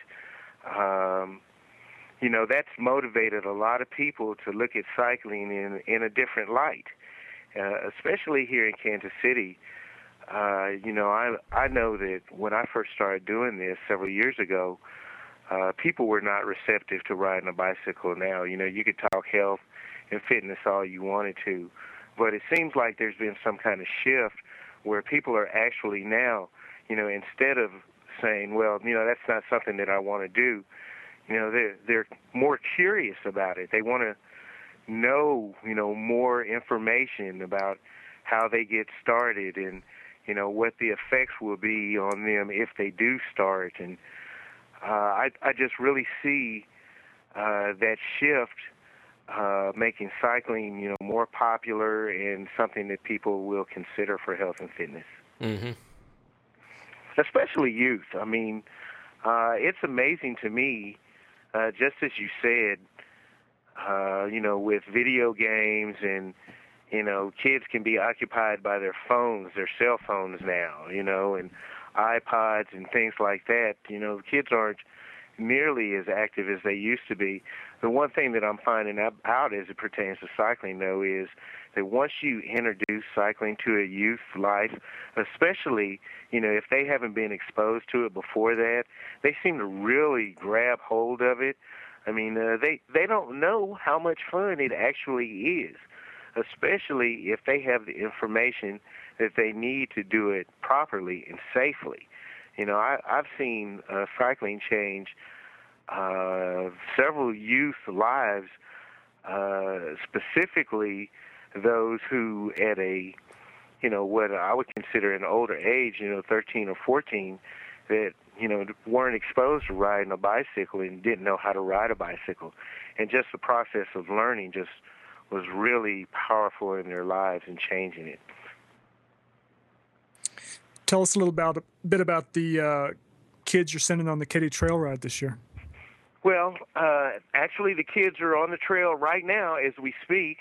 that's motivated a lot of people to look at cycling in a different light, especially here in Kansas City. I know that when I first started doing this several years ago, people were not receptive to riding a bicycle. Now, you could talk health and fitness all you wanted to, but it seems like there's been some kind of shift where people are actually now, instead of saying, well, that's not something that I want to do, they're more curious about it. They want to know, more information about how they get started and, what the effects will be on them if they do start. And I just really see that shift making cycling, more popular and something that people will consider for health and fitness. Mm-hmm. Especially youth. I mean, it's amazing to me, just as you said, with video games and, kids can be occupied by their phones, their cell phones now, and iPods and things like that. Kids aren't nearly as active as they used to be. The one thing that I'm finding out as it pertains to cycling, though, is that once you introduce cycling to a youth life, especially, if they haven't been exposed to it before that, they seem to really grab hold of it. I mean, they don't know how much fun it actually is, especially if they have the information that they need to do it properly and safely. I've seen cycling change several youth lives, specifically those who at a, what I would consider an older age, 13 or 14, that, weren't exposed to riding a bicycle and didn't know how to ride a bicycle. And just the process of learning just was really powerful in their lives and changing it. Tell us a little bit about the kids you're sending on the Katy Trail ride this year. Well, actually, the kids are on the trail right now as we speak.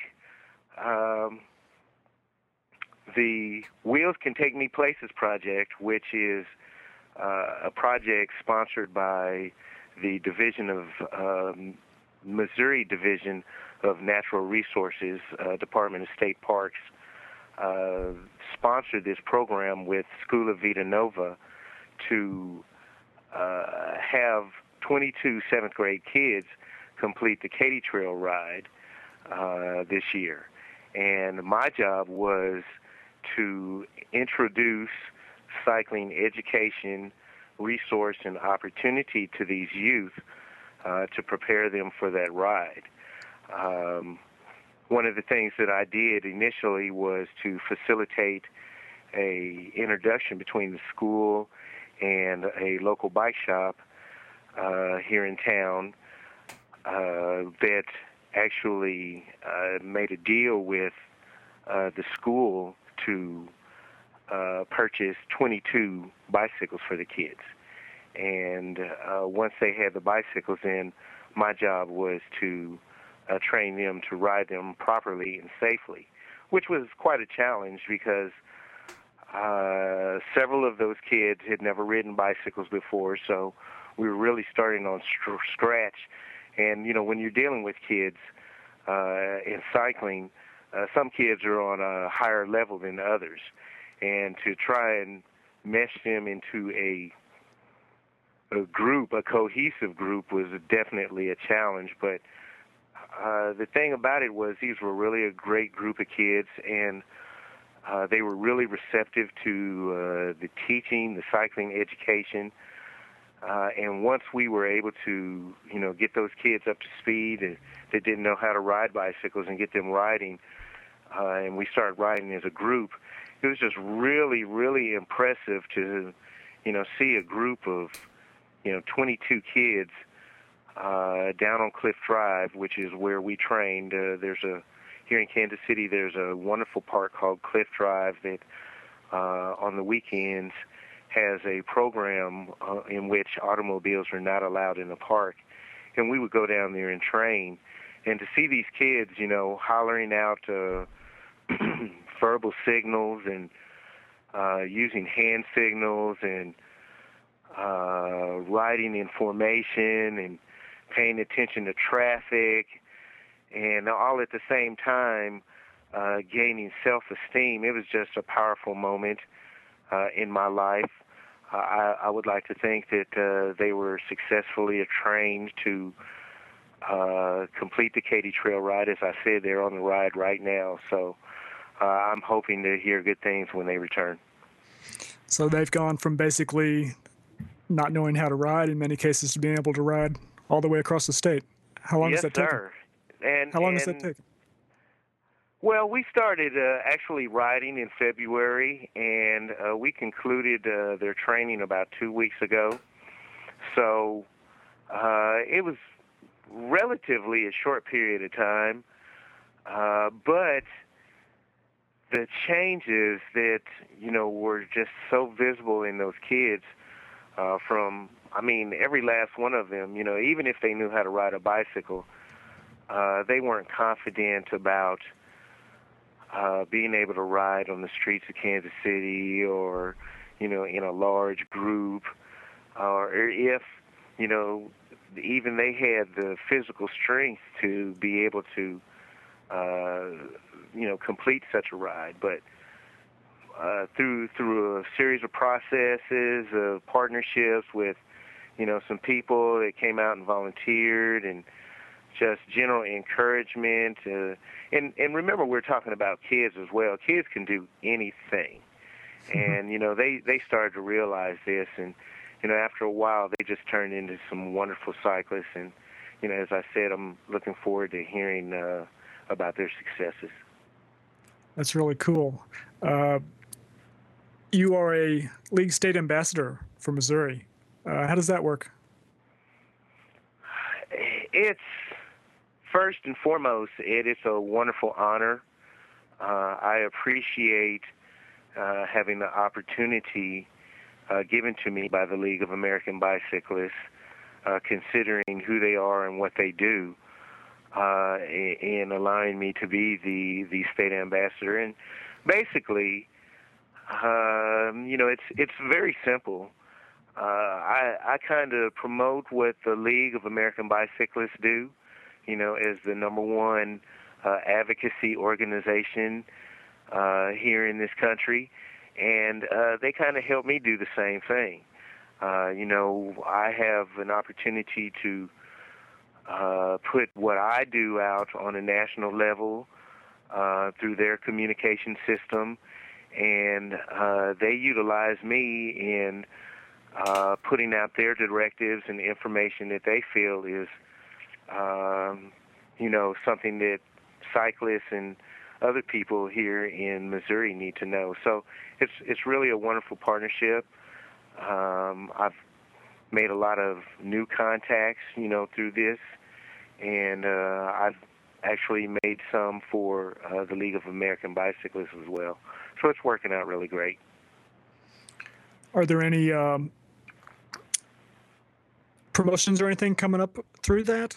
The Wheels Can Take Me Places project, which is a project sponsored by the Division of Missouri Division of Natural Resources, Department of State Parks, sponsored this program with School of Vita Nova to have 22 seventh grade kids complete the Katy Trail ride this year. And my job was to introduce cycling education, resource, and opportunity to these youth to prepare them for that ride. One of the things that I did initially was to facilitate a introduction between the school and a local bike shop here in town that actually made a deal with the school to purchase 22 bicycles for the kids. And once they had the bicycles in, my job was to train them to ride them properly and safely, which was quite a challenge because several of those kids had never ridden bicycles before, so we were really starting on scratch. And, you know, when you're dealing with kids in cycling, some kids are on a higher level than others. And to try and mesh them into a group, a cohesive group, was definitely a challenge. But the thing about it was these were really a great group of kids, and they were really receptive to the teaching, the cycling education. And once we were able to, you know, get those kids up to speed and that didn't know how to ride bicycles and get them riding, and we started riding as a group, it was just really, really impressive to, you know, see a group of, 22 kids down on Cliff Drive, which is where we trained. Here in Kansas City, there's a wonderful park called Cliff Drive that on the weekends has a program in which automobiles are not allowed in the park. And we would go down there and train. And to see these kids, hollering out verbal signals and using hand signals and riding in formation and paying attention to traffic and all at the same time gaining self-esteem, it was just a powerful moment in my life. I would like to think that they were successfully trained to complete the Katy Trail ride. As I said, they're on the ride right now, so I'm hoping to hear good things when they return. So they've gone from basically not knowing how to ride in many cases to being able to ride all the way across the state. How long yes, has that taken? Sir. And how long has that taken? Well, we started actually riding in February, and we concluded their training about 2 weeks ago. So it was relatively a short period of time, but the changes that, were just so visible in those kids from, every last one of them, even if they knew how to ride a bicycle, they weren't confident about being able to ride on the streets of Kansas City or, in a large group, or if, even they had the physical strength to be able to, complete such a ride. But through a series of processes, of partnerships with, some people that came out and volunteered and just general encouragement. And remember, we're talking about kids as well. Kids can do anything. And, they started to realize this. And, after a while, they just turned into some wonderful cyclists. And, as I said, I'm looking forward to hearing about their successes. That's really cool. You are a league state ambassador for Missouri. How does that work? It's first and foremost, it is a wonderful honor. I appreciate having the opportunity given to me by the League of American Bicyclists, considering who they are and what they do, and allowing me to be the state ambassador. And basically, it's very simple. I kind of promote what the League of American Bicyclists do, as the number one advocacy organization here in this country, and they kind of help me do the same thing. I have an opportunity to put what I do out on a national level through their communication system, and they utilize me in putting out their directives and information that they feel is, something that cyclists and other people here in Missouri need to know. So it's really a wonderful partnership. I've made a lot of new contacts, through this, and I've actually made some for the League of American Bicyclists as well. So it's working out really great. Are there any promotions or anything coming up through that?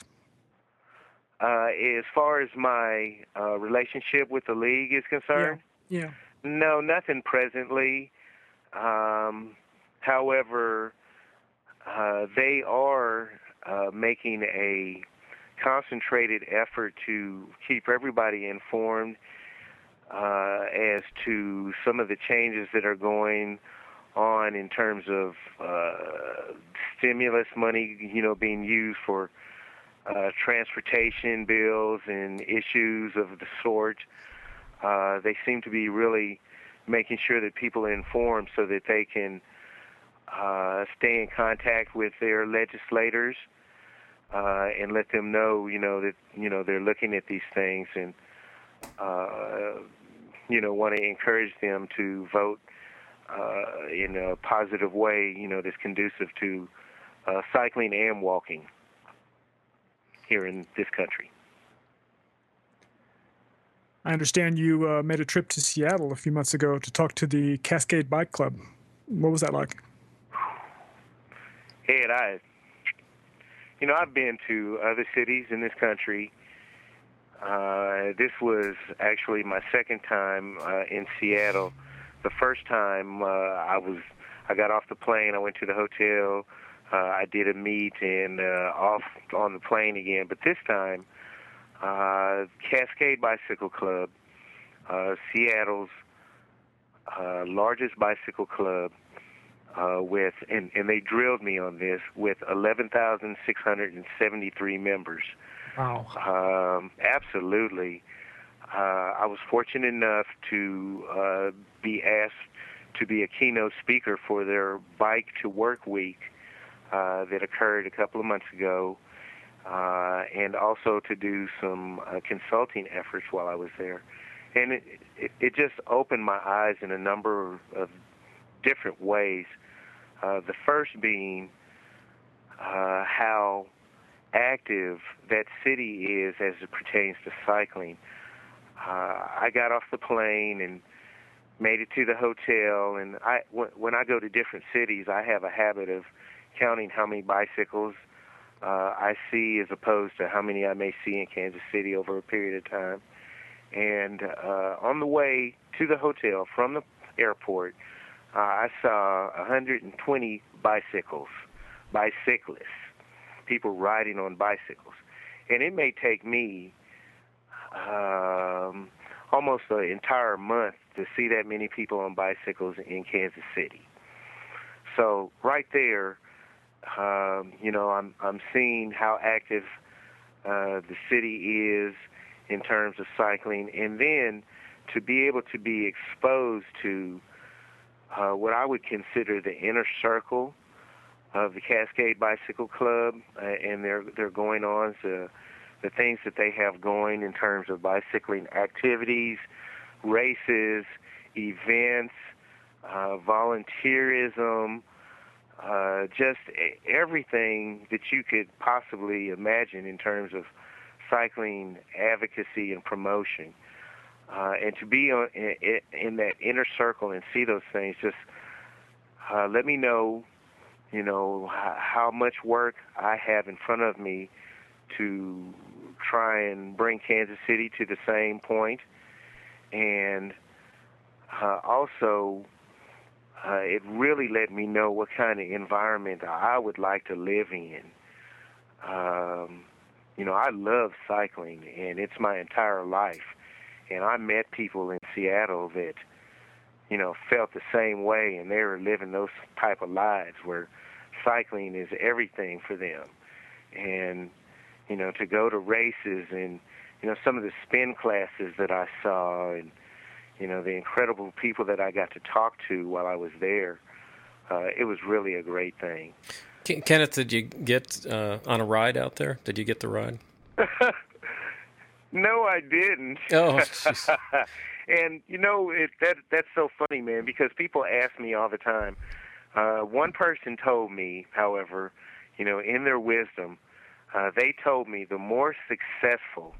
As far as my relationship with the league is concerned, yeah. No, nothing presently. However, they are making a concentrated effort to keep everybody informed as to some of the changes that are going on in terms of stimulus money, being used for transportation bills and issues of the sort. They seem to be really making sure that people are informed so that they can stay in contact with their legislators and let them know, that, they're looking at these things and, want to encourage them to vote in a positive way, that's conducive to cycling and walking here in this country. I understand you made a trip to Seattle a few months ago to talk to the Cascade Bike Club. What was that like? Ed, I've been to other cities in this country. This was actually my second time in Seattle. The first time I got off the plane, I went to the hotel, I did a meet and off on the plane again. But this time, Cascade Bicycle Club, Seattle's largest bicycle club, and they drilled me on this, with 11,673 members. Wow. Absolutely. I was fortunate enough to be asked to be a keynote speaker for their Bike to Work Week that occurred a couple of months ago, and also to do some consulting efforts while I was there. And it just opened my eyes in a number of different ways. The first being how active that city is as it pertains to cycling. I got off the plane and made it to the hotel, and when I go to different cities, I have a habit of counting how many bicycles I see as opposed to how many I may see in Kansas City over a period of time. And on the way to the hotel from the airport, I saw 120 bicyclists, people riding on bicycles. And it may take me almost an entire month to see that many people on bicycles in Kansas City. So right there, I'm seeing how active the city is in terms of cycling, and then to be able to be exposed to what I would consider the inner circle of the Cascade Bicycle Club and their going-ons, the things that they have going in terms of bicycling activities, races, events, volunteerism, just everything that you could possibly imagine in terms of cycling advocacy and promotion. And to be in that inner circle and see those things, just let me know, how much work I have in front of me to try and bring Kansas City to the same point. And also, it really let me know what kind of environment I would like to live in. I love cycling, and it's my entire life. And I met people in Seattle that, felt the same way, and they were living those type of lives where cycling is everything for them. And, to go to races and, some of the spin classes that I saw and, the incredible people that I got to talk to while I was there, it was really a great thing. Kenneth, did you get on a ride out there? Did you get the ride? No, I didn't. Oh, and, that's so funny, man, because people ask me all the time. One person told me, however, in their wisdom, they told me the more successful,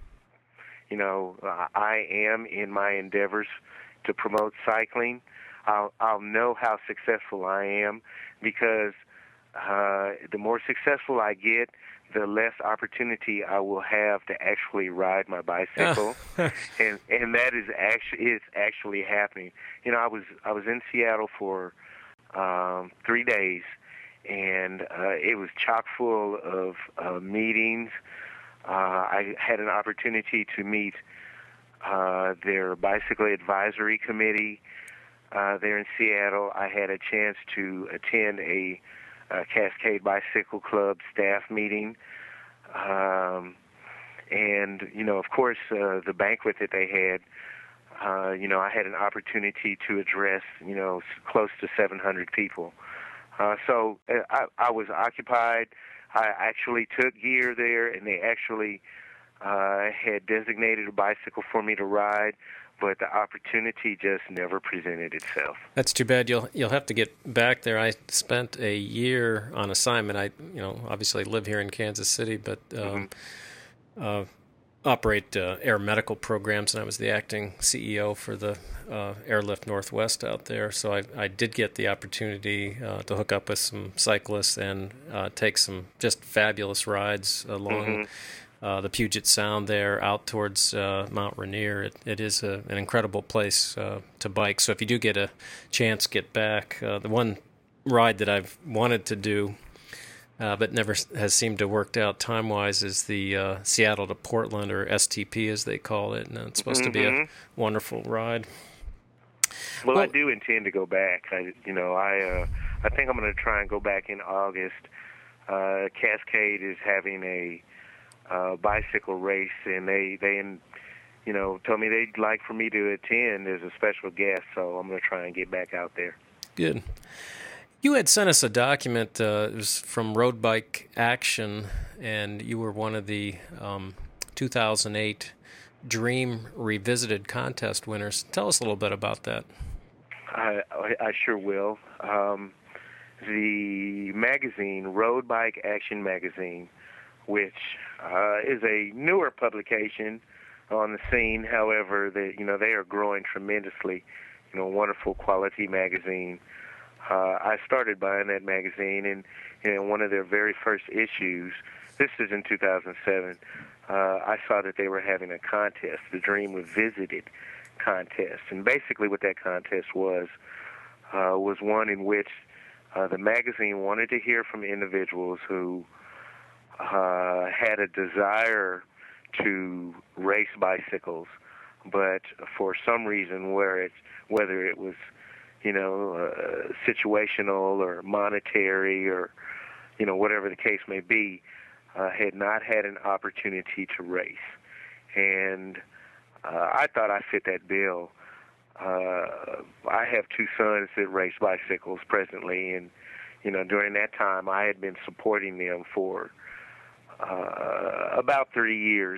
I am in my endeavors to promote cycling, I'll know how successful I am because the more successful I get, the less opportunity I will have to actually ride my bicycle, and that is actually happening. I was in Seattle for 3 days, and it was chock full of meetings. I had an opportunity to meet their bicycle advisory committee there in Seattle. I had a chance to attend a Cascade Bicycle Club staff meeting. And, of course, the banquet that they had, I had an opportunity to address, close to 700 people. So I was occupied. I actually took gear there, and they actually had designated a bicycle for me to ride, but the opportunity just never presented itself. That's too bad. You'll have to get back there. I spent a year on assignment. I obviously live here in Kansas City, but operate air medical programs, and I was the acting CEO for the Airlift Northwest out there. So I did get the opportunity to hook up with some cyclists and take some just fabulous rides along the Puget Sound there out towards Mount Rainier. It is an incredible place to bike. So if you do get a chance, get back. The one ride that I've wanted to do but never has seemed to work out time-wise is the Seattle to Portland, or STP as they call it, and it's supposed to be a wonderful ride. Well, I do intend to go back. I think I'm going to try and go back in August. Cascade is having a bicycle race, and they told me they'd like for me to attend as a special guest, so I'm going to try and get back out there. Good. You had sent us a document. It was from Road Bike Action, and you were one of the 2008 Dream Revisited contest winners. Tell us a little bit about that. I sure will. The magazine, Road Bike Action magazine, which is a newer publication on the scene. However, they are growing tremendously. Wonderful quality magazine. I started buying that magazine, and in one of their very first issues, this is in 2007, I saw that they were having a contest, the Dream Revisited contest. And basically what that contest was one in which the magazine wanted to hear from individuals who had a desire to race bicycles, but for some reason, whether it was situational or monetary or whatever the case may be, had not had an opportunity to race. And I thought I fit that bill. I have two sons that race bicycles presently, and during that time I had been supporting them for about 3 years.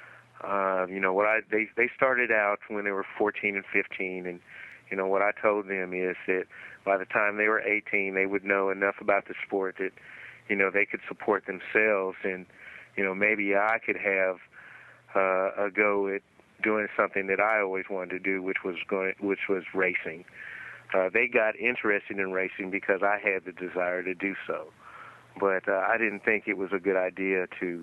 They started out when they were 14 and 15, and what I told them is that by the time they were 18, they would know enough about the sport that they could support themselves, and maybe I could have a go at doing something that I always wanted to do, which was racing. They got interested in racing because I had the desire to do so, but I didn't think it was a good idea to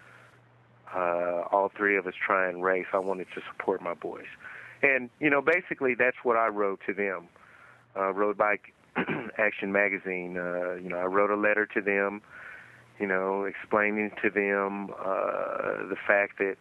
all three of us try and race. I wanted to support my boys. And, basically that's what I wrote to them. Road Bike Action magazine, I wrote a letter to them, explaining to them the fact that,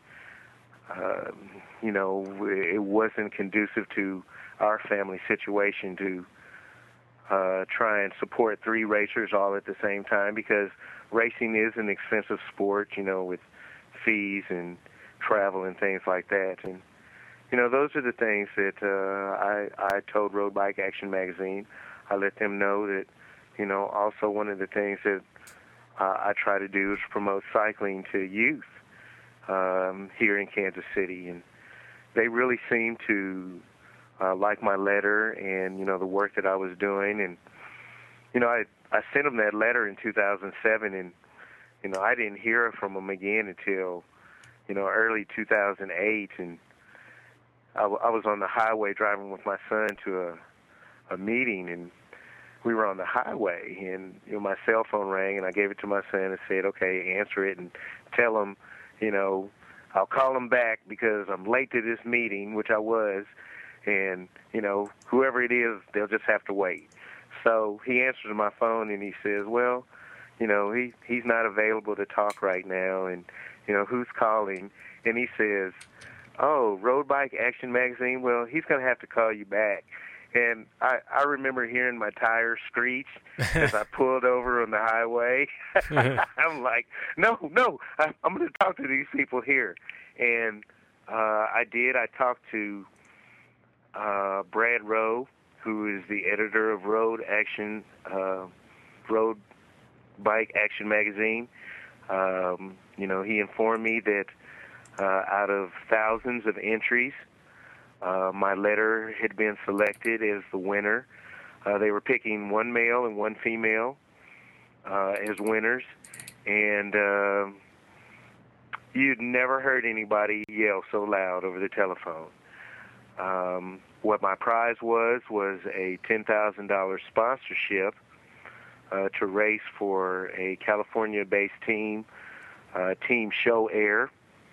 it wasn't conducive to our family situation to try and support 3 racers all at the same time, because racing is an expensive sport, with fees and travel and things like that. And, those are the things that I told Road Bike Action Magazine. I let them know that, also one of the things that I try to do is promote cycling to youth here in Kansas City. And they really seem to like my letter and, the work that I was doing. And, I sent them that letter in 2007, and, I didn't hear from them again until, early 2008. And I was on the highway driving with my son to a meeting, and we were on the highway, and my cell phone rang, and I gave it to my son and said, okay, answer it and tell him, I'll call him back because I'm late to this meeting, which I was, and, whoever it is, they'll just have to wait. So he answers my phone, and he says, well, he's not available to talk right now, and, who's calling? And he says, oh, Road Bike Action Magazine, well, he's going to have to call you back. And I remember hearing my tires screech as I pulled over on the highway. I'm like, no, I'm going to talk to these people here. And I did. I talked to Brad Rowe, who is the editor of Road Bike Action Magazine. He informed me that out of thousands of entries, my letter had been selected as the winner. They were picking one male and one female as winners, and you'd never heard anybody yell so loud over the telephone. What my prize was a $10,000 sponsorship to race for a California-based team, Team Show Air,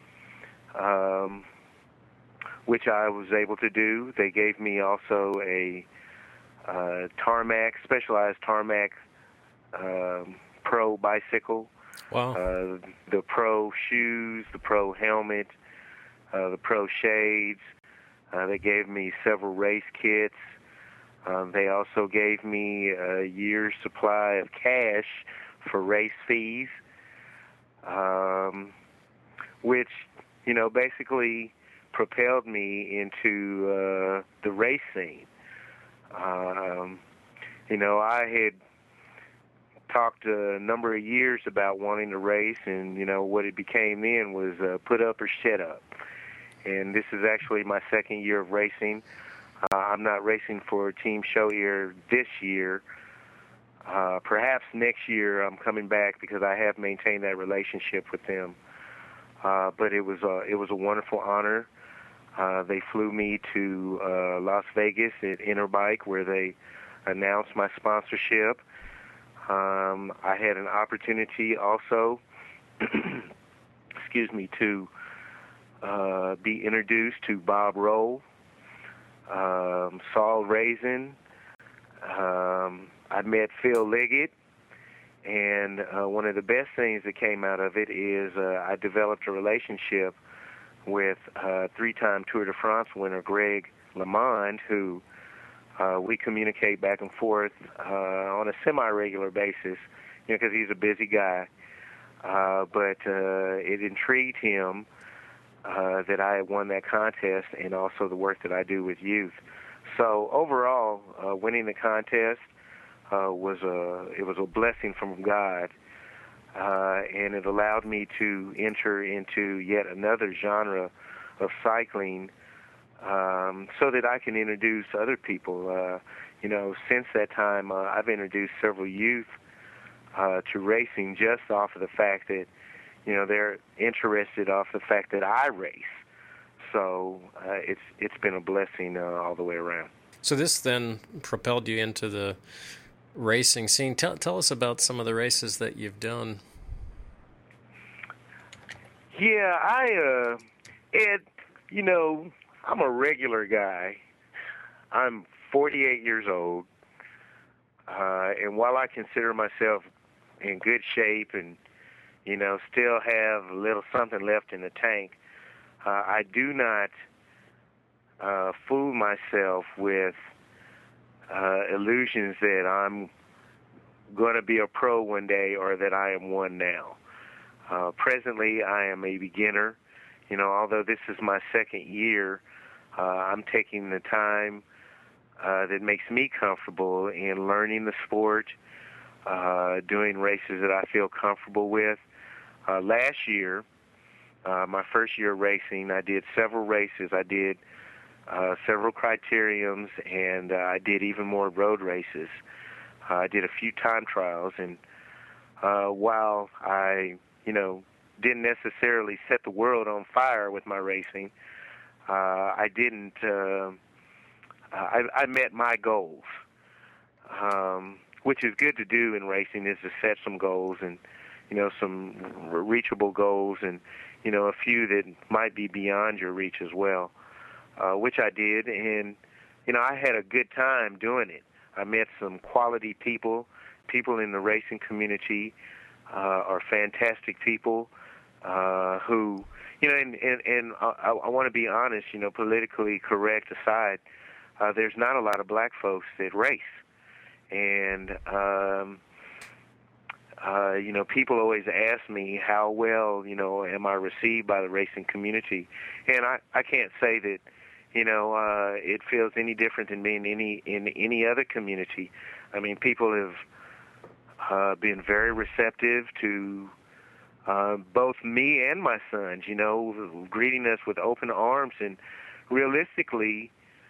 which I was able to do. They gave me also a specialized tarmac pro bicycle. Wow. The pro shoes, the pro helmet, the pro shades. They gave me several race kits. They also gave me a year's supply of cash for race fees, which, basically propelled me into the race scene. I had talked a number of years about wanting to race, and, what it became then was put up or shut up. And this is actually my second year of racing. I'm not racing for Team Show Air this year. Perhaps next year I'm coming back because I have maintained that relationship with them. But it was a wonderful honor. They flew me to Las Vegas at Interbike, where they announced my sponsorship. I had an opportunity also, to be introduced to Bob Roll, Saul Raisin. I met Phil Liggett, and one of the best things that came out of it is I developed a relationship with 3-time Tour de France winner Greg LeMond, who we communicate back and forth on a semi-regular basis, because he's a busy guy. But it intrigued him that I had won that contest, and also the work that I do with youth. So overall, winning the contest was a blessing from God, and it allowed me to enter into yet another genre of cycling, so that I can introduce other people. Since that time, I've introduced several youth to racing just off of the fact that, they're interested off the fact that I race. So it's been a blessing all the way around. So this then propelled you into the racing scene. Tell us about some of the races that you've done. Yeah, I'm a regular guy. I'm 48 years old, and while I consider myself in good shape and, still have a little something left in the tank, I do not fool myself with illusions that I'm going to be a pro one day or that I am one now. Presently, I am a beginner. Although this is my second year, I'm taking the time that makes me comfortable in learning the sport, doing races that I feel comfortable with. Last year, my first year racing, I did several races. I did several criteriums, and I did even more road races. I did a few time trials, and while I, didn't necessarily set the world on fire with my racing, I didn't. I met my goals, which is good to do in racing, is to set some goals and, some reachable goals and, a few that might be beyond your reach as well, which I did. And, I had a good time doing it. I met some quality people. People in the racing community are fantastic people who, and I want to be honest, politically correct aside, there's not a lot of black folks that race. And, people always ask me how well, am I received by the racing community? And I can't say that, it feels any different than me in any other community. I mean, people have been very receptive to both me and my sons, greeting us with open arms. And realistically,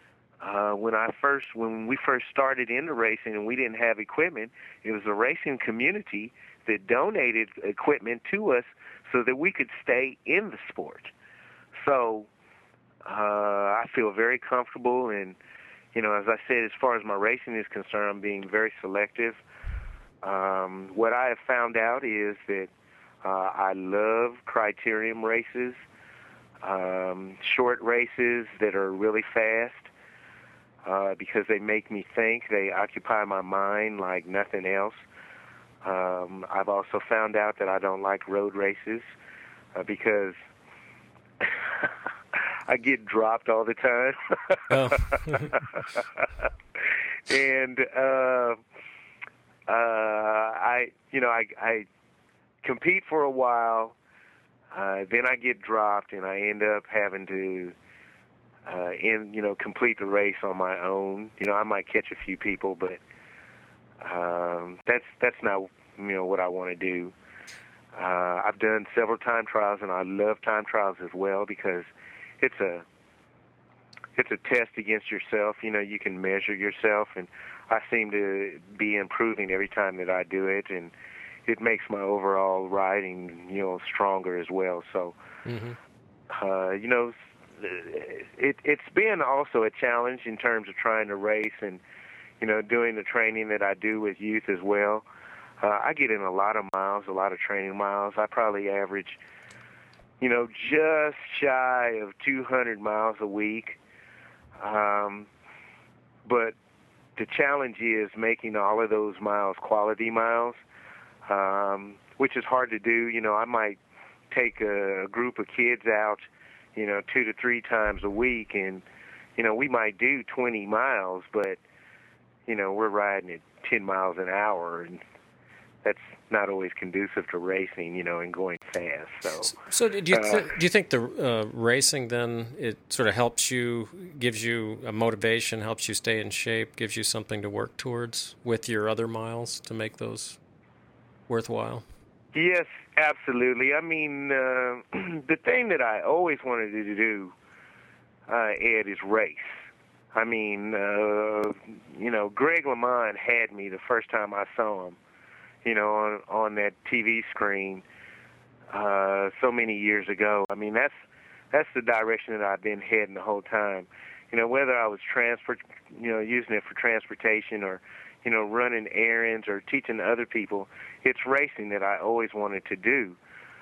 when we first started into racing and we didn't have equipment, it was the racing community that donated equipment to us so that we could stay in the sport. So I feel very comfortable, and as I said, as far as my racing is concerned, I'm being very selective. What I have found out is that I love criterium races, short races that are really fast, because they make me think. They occupy my mind like nothing else. I've also found out that I don't like road races because I get dropped all the time. Oh. And I compete for a while, then I get dropped, and I end up having to complete the race on my own. I might catch a few people, but that's not what I want to do. I've done several time trials, and I love time trials as well because it's a test against yourself. You can measure yourself, and I seem to be improving every time that I do it, and it makes my overall riding, stronger as well. So, it's been also a challenge in terms of trying to race and, doing the training that I do with youth as well. I get in a lot of miles, a lot of training miles. I probably average, just shy of 200 miles a week. But the challenge is making all of those miles quality miles, which is hard to do. I might take a group of kids out, 2 to 3 times a week, and, we might do 20 miles, but, we're riding at 10 miles an hour, and that's not always conducive to racing, and going fast. So do you think the racing then, it sort of helps you, gives you a motivation, helps you stay in shape, gives you something to work towards with your other miles to make those worthwhile? Yes, absolutely. I mean, the thing that I always wanted to do, Ed, is race. I mean, Greg LeMond had me the first time I saw him, on that TV screen so many years ago. I mean, that's the direction that I've been heading the whole time. Whether I was using it for transportation or, running errands or teaching other people, it's racing that I always wanted to do.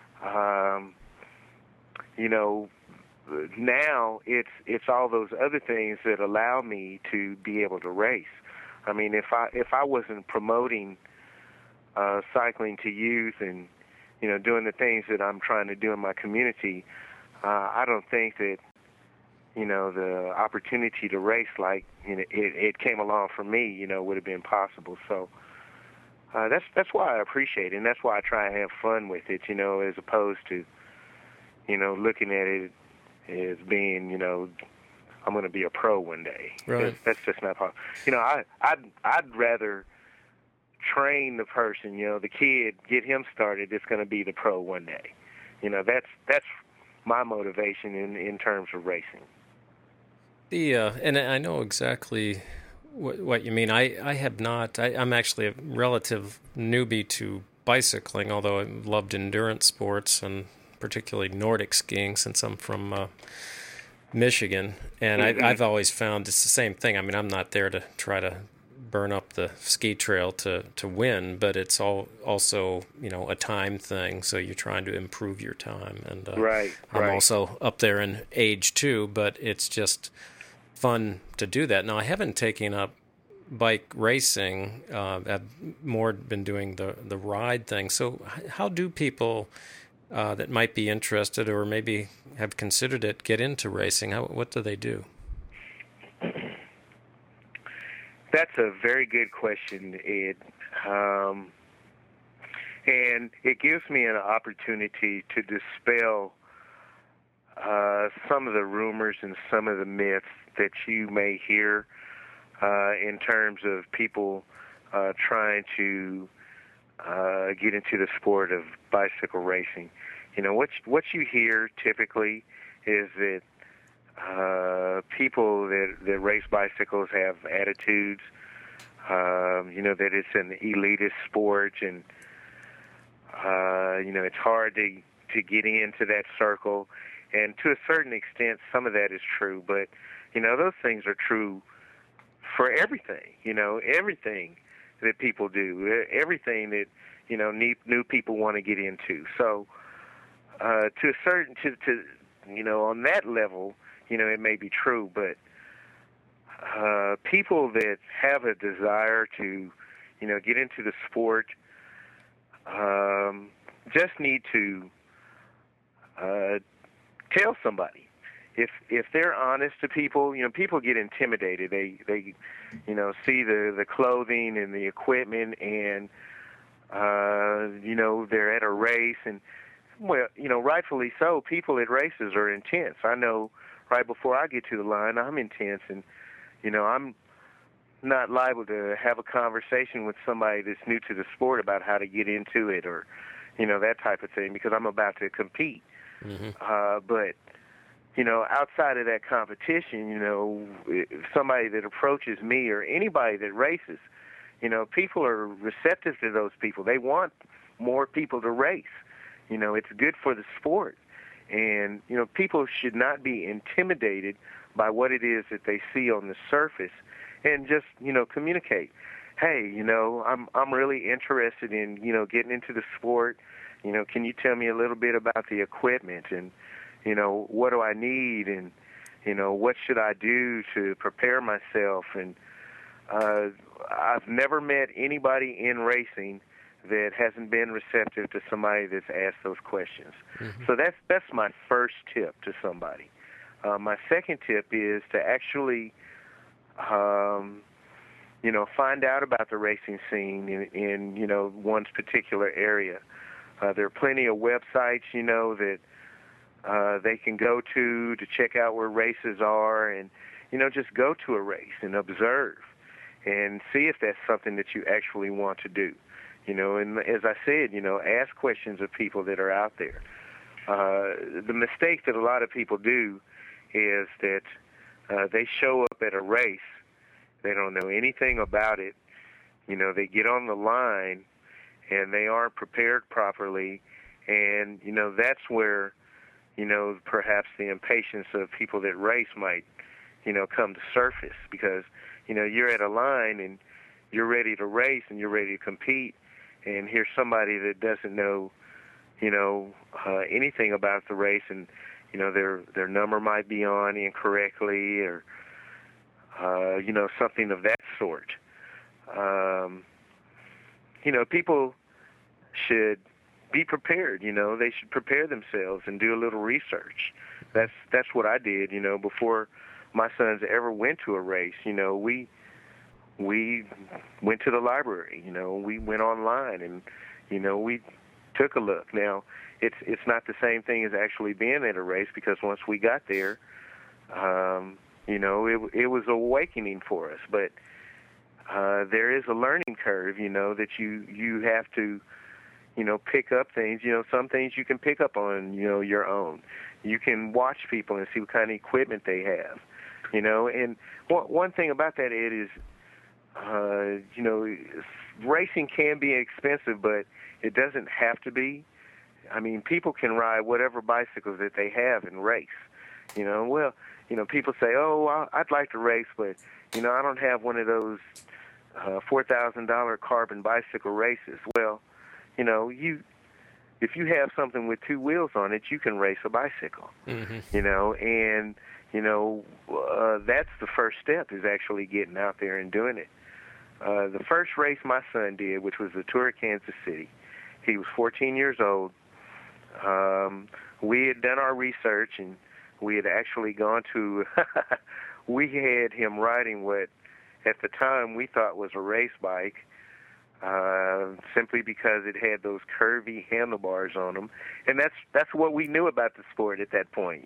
Now it's all those other things that allow me to be able to race. I mean, if I wasn't promoting cycling to youth and, doing the things that I'm trying to do in my community, I don't think that, the opportunity to race like it came along for me, would have been possible. So that's why I appreciate it, and that's why I try and have fun with it, as opposed to, looking at it as being, I'm going to be a pro one day. Right. That's just not possible. I'd rather train the person, the kid, get him started. It's going to be the pro one day. That's my motivation in terms of racing. And I know exactly what you mean. I have not. I'm actually a relative newbie to bicycling, although I loved endurance sports and particularly Nordic skiing since I'm from Michigan. And I've always found it's the same thing. I mean, I'm not there to try to burn up the ski trail to win, but it's also a time thing. So you're trying to improve your time. And I'm also up there in age too, but it's just fun to do that. Now, I haven't taken up bike racing. I've more been doing the ride thing. So how do people that might be interested or maybe have considered it get into racing? What do they do? That's a very good question, Ed. And it gives me an opportunity to dispel some of the rumors and some of the myths that you may hear in terms of people trying to get into the sport of bicycle racing. What you hear typically is that people that race bicycles have attitudes, that it's an elitist sport, and it's hard to get into that circle. And to a certain extent, some of that is true, but those things are true for everything. Everything that people do, everything that new people want to get into. So to a certain on that level, it may be true, but people that have a desire to, get into the sport, just need to tell somebody. If they're honest to people, people get intimidated. They see the clothing and the equipment, and they're at a race, and rightfully so. People at races are intense. I know. Right before I get to the line, I'm intense, and I'm not liable to have a conversation with somebody that's new to the sport about how to get into it, or that type of thing, because I'm about to compete. Mm-hmm. But outside of that competition, somebody that approaches me or anybody that races, people are receptive to those people. They want more people to race. It's good for the sport. And, people should not be intimidated by what it is that they see on the surface, and just, communicate. Hey, I'm really interested in, getting into the sport. Can you tell me a little bit about the equipment, and, what do I need, and, what should I do to prepare myself? And I've never met anybody in racing that hasn't been receptive to somebody that's asked those questions. Mm-hmm. So that's my first tip to somebody. My second tip is to actually, find out about the racing scene in one's particular area. There are plenty of websites, that they can go to check out where races are, and, just go to a race and observe and see if that's something that you actually want to do. And as I said, ask questions of people that are out there. The mistake that a lot of people do is that they show up at a race, they don't know anything about it. They get on the line and they aren't prepared properly, and that's where perhaps the impatience of people that race might come to surface, because you're at a line and you're ready to race and you're ready to compete, and here's somebody that doesn't know, anything about the race, and their number might be on incorrectly, or something of that sort. People should be prepared. They should prepare themselves and do a little research. That's what I did, before my sons ever went to a race. We went to the library, we went online, and we took a look. Now, it's not the same thing as actually being at a race, because once we got there, it was awakening for us. But there is a learning curve, that you have to, pick up things. Some things you can pick up on, your own. You can watch people and see what kind of equipment they have, And one thing about that, Ed, is, racing can be expensive, but it doesn't have to be. I mean, people can ride whatever bicycles that they have and race. People say, oh, I'd like to race, but, I don't have one of those $4,000 carbon bicycle races. Well, if you have something with two wheels on it, you can race a bicycle, and, that's the first step, is actually getting out there and doing it. The first race my son did, which was the Tour of Kansas City, he was 14 years old. We had done our research, and we had actually gone to, we had him riding what at the time we thought was a race bike, simply because it had those curvy handlebars on them. And that's what we knew about the sport at that point,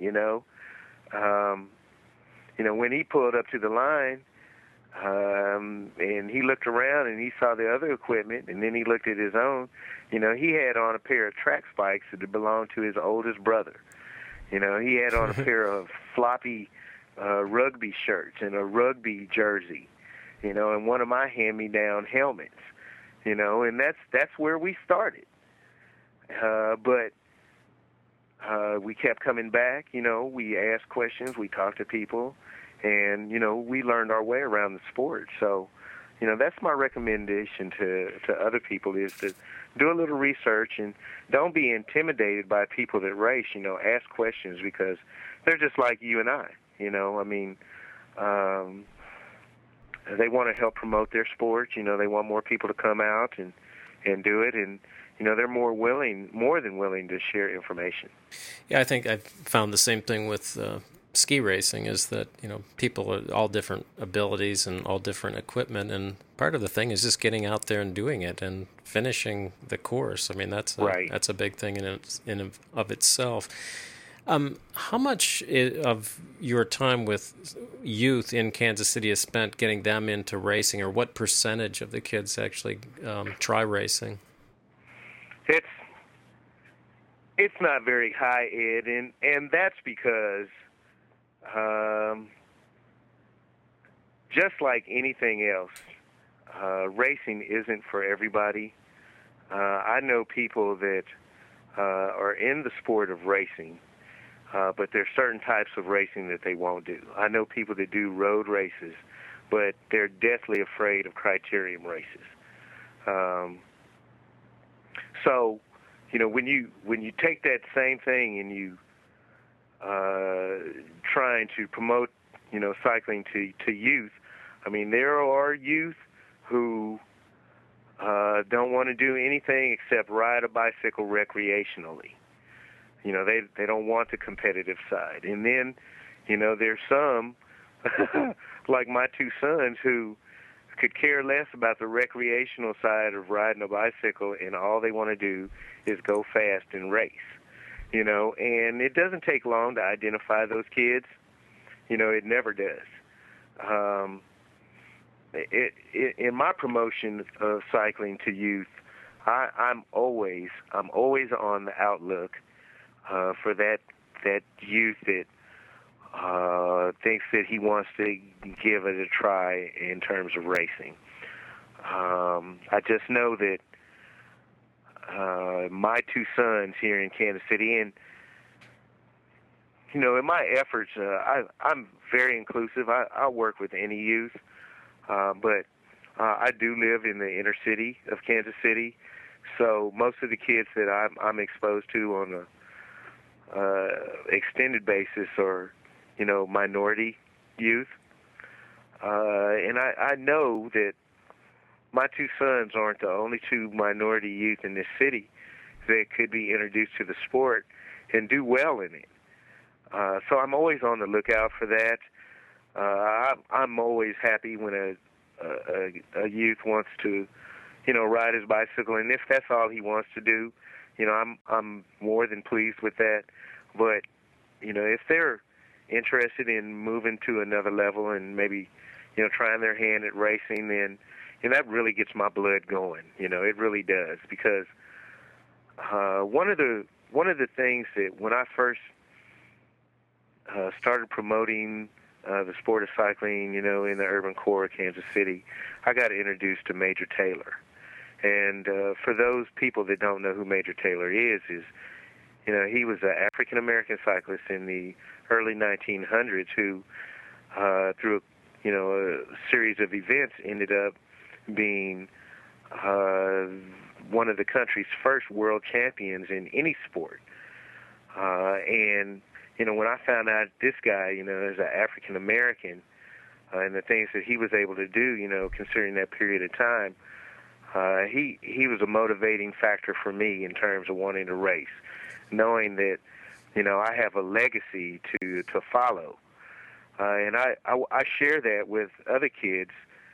when he pulled up to the line, and he looked around and he saw the other equipment, and then he looked at his own. He had on a pair of track spikes that belonged to his oldest brother. He had on a pair of floppy rugby shirts and a rugby jersey, and one of my hand-me-down helmets, and that's where we started. But we kept coming back, we asked questions, we talked to people, and, we learned our way around the sport. So, that's my recommendation to other people, is to do a little research and don't be intimidated by people that race. Ask questions, because they're just like you and I. They want to help promote their sport. They want more people to come out and do it, and they're more than willing to share information. Yeah, I think I've found the same thing with ski racing, is that people are all different abilities and all different equipment, and part of the thing is just getting out there and doing it and finishing the course. I mean, that's a big thing in of itself. How much of your time with youth in Kansas City is spent getting them into racing, or what percentage of the kids actually try racing? It's not very high, Ed, and that's because just like anything else, racing isn't for everybody. I know people that are in the sport of racing, but there's certain types of racing that they won't do. I know people that do road races, but they're deathly afraid of criterium races. So, when you take that same thing and you trying to promote, cycling to youth, I mean, there are youth who don't want to do anything except ride a bicycle recreationally. They don't want the competitive side. And then, there's some, like my two sons, who could care less about the recreational side of riding a bicycle, and all they want to do is go fast and race. And it doesn't take long to identify those kids. It never does. In my promotion of cycling to youth, I'm always on the outlook for that youth that thinks that he wants to give it a try in terms of racing. I just know that my two sons here in Kansas City, and in my efforts, I'm very inclusive. I work with any youth, but I do live in the inner city of Kansas City, so most of the kids that I'm exposed to on a extended basis are, minority youth, and I know that my two sons aren't the only two minority youth in this city that could be introduced to the sport and do well in it. So I'm always on the lookout for that. I'm always happy when a youth wants to, ride his bicycle, and if that's all he wants to do, I'm more than pleased with that. But if they're interested in moving to another level and maybe trying their hand at racing, then that really gets my blood going. It really does, because one of the things that when I first started promoting the sport of cycling, in the urban core of Kansas City, I got introduced to Major Taylor. And for those people that don't know who Major Taylor is he was an African-American cyclist in the early 1900s who, through a series of events, ended up being one of the country's first world champions in any sport. And when I found out this guy, as an African-American, and the things that he was able to do, considering that period of time, he was a motivating factor for me in terms of wanting to race, knowing that, I have a legacy to follow. And I share that with other kids,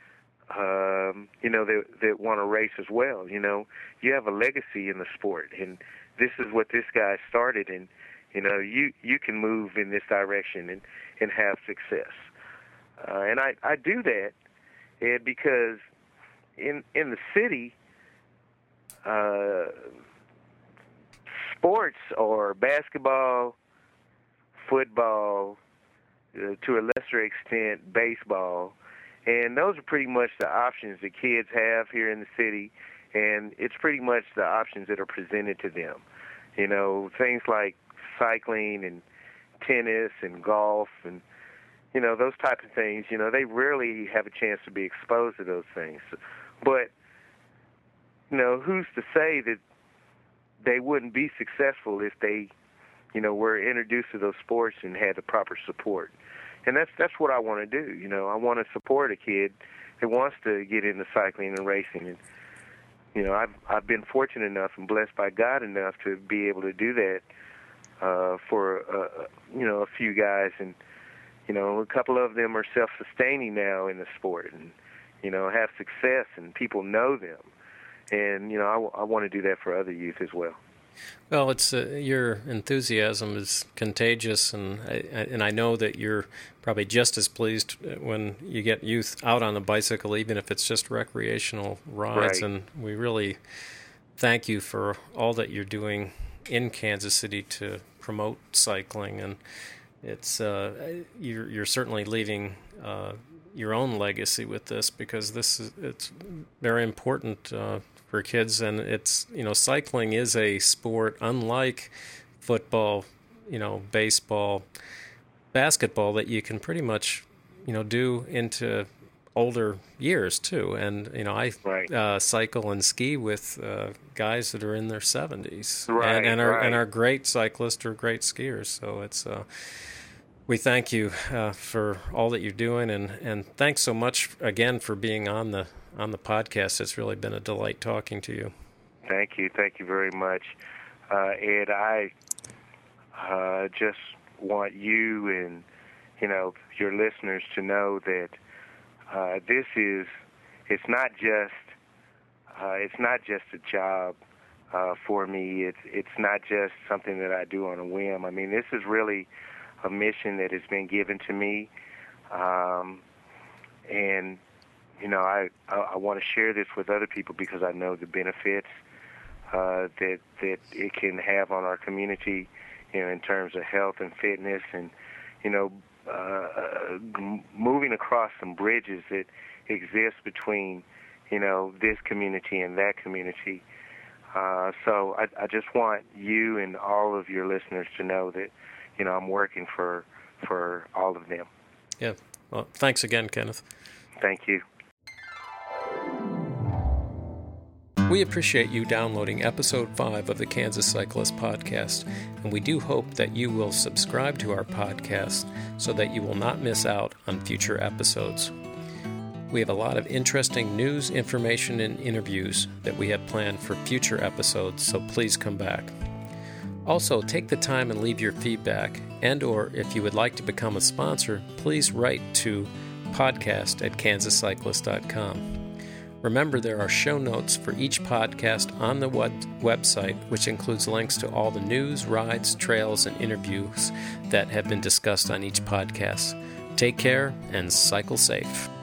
that want to race as well. You have a legacy in the sport, and this is what this guy started, and you can move in this direction and have success. And I do that because in the city, sports are basketball, football, to a lesser extent baseball, and those are pretty much the options that kids have here in the city, and it's pretty much the options that are presented to them. Things like cycling and tennis and golf and those types of things, they rarely have a chance to be exposed to those things. But who's to say that they wouldn't be successful if they were introduced to those sports and had the proper support? And that's what I want to do. I want to support a kid that wants to get into cycling and racing. And I've been fortunate enough and blessed by God enough to be able to do that for a few guys, and a couple of them are self-sustaining now in the sport, and have success, and people know them. And I want to do that for other youth as well. Well, it's your enthusiasm is contagious, and I know that you're probably just as pleased when you get youth out on the bicycle, even if it's just recreational rides. Right. And we really thank you for all that you're doing in Kansas City to promote cycling, and it's you're certainly leaving your own legacy with this, because it's very important for kids, and it's cycling is a sport unlike football, baseball, basketball, that you can pretty much do into older years too. And I cycle and ski with guys that are in their 70s, and are great cyclists or great skiers. So it's we thank you for all that you're doing, and thanks so much again for being on the podcast. It's really been a delight talking to you. Thank you very much, Ed. I just want you and your listeners to know that it's not just a job for me. It's not just something that I do on a whim. I mean, this is really a mission that has been given to me, and I want to share this with other people because I know the benefits that it can have on our community, in terms of health and fitness, and moving across some bridges that exist between this community and that community. So I just want you and all of your listeners to know that I'm working for all of them. Yeah. Well, thanks again, Kenneth. Thank you. We appreciate you downloading Episode 5 of the Kansas Cyclist Podcast, and we do hope that you will subscribe to our podcast so that you will not miss out on future episodes. We have a lot of interesting news, information, and interviews that we have planned for future episodes, so please come back. Also, take the time and leave your feedback, and or if you would like to become a sponsor, please write to podcast@kansascyclist.com. Remember, there are show notes for each podcast on the website, which includes links to all the news, rides, trails, and interviews that have been discussed on each podcast. Take care and cycle safe.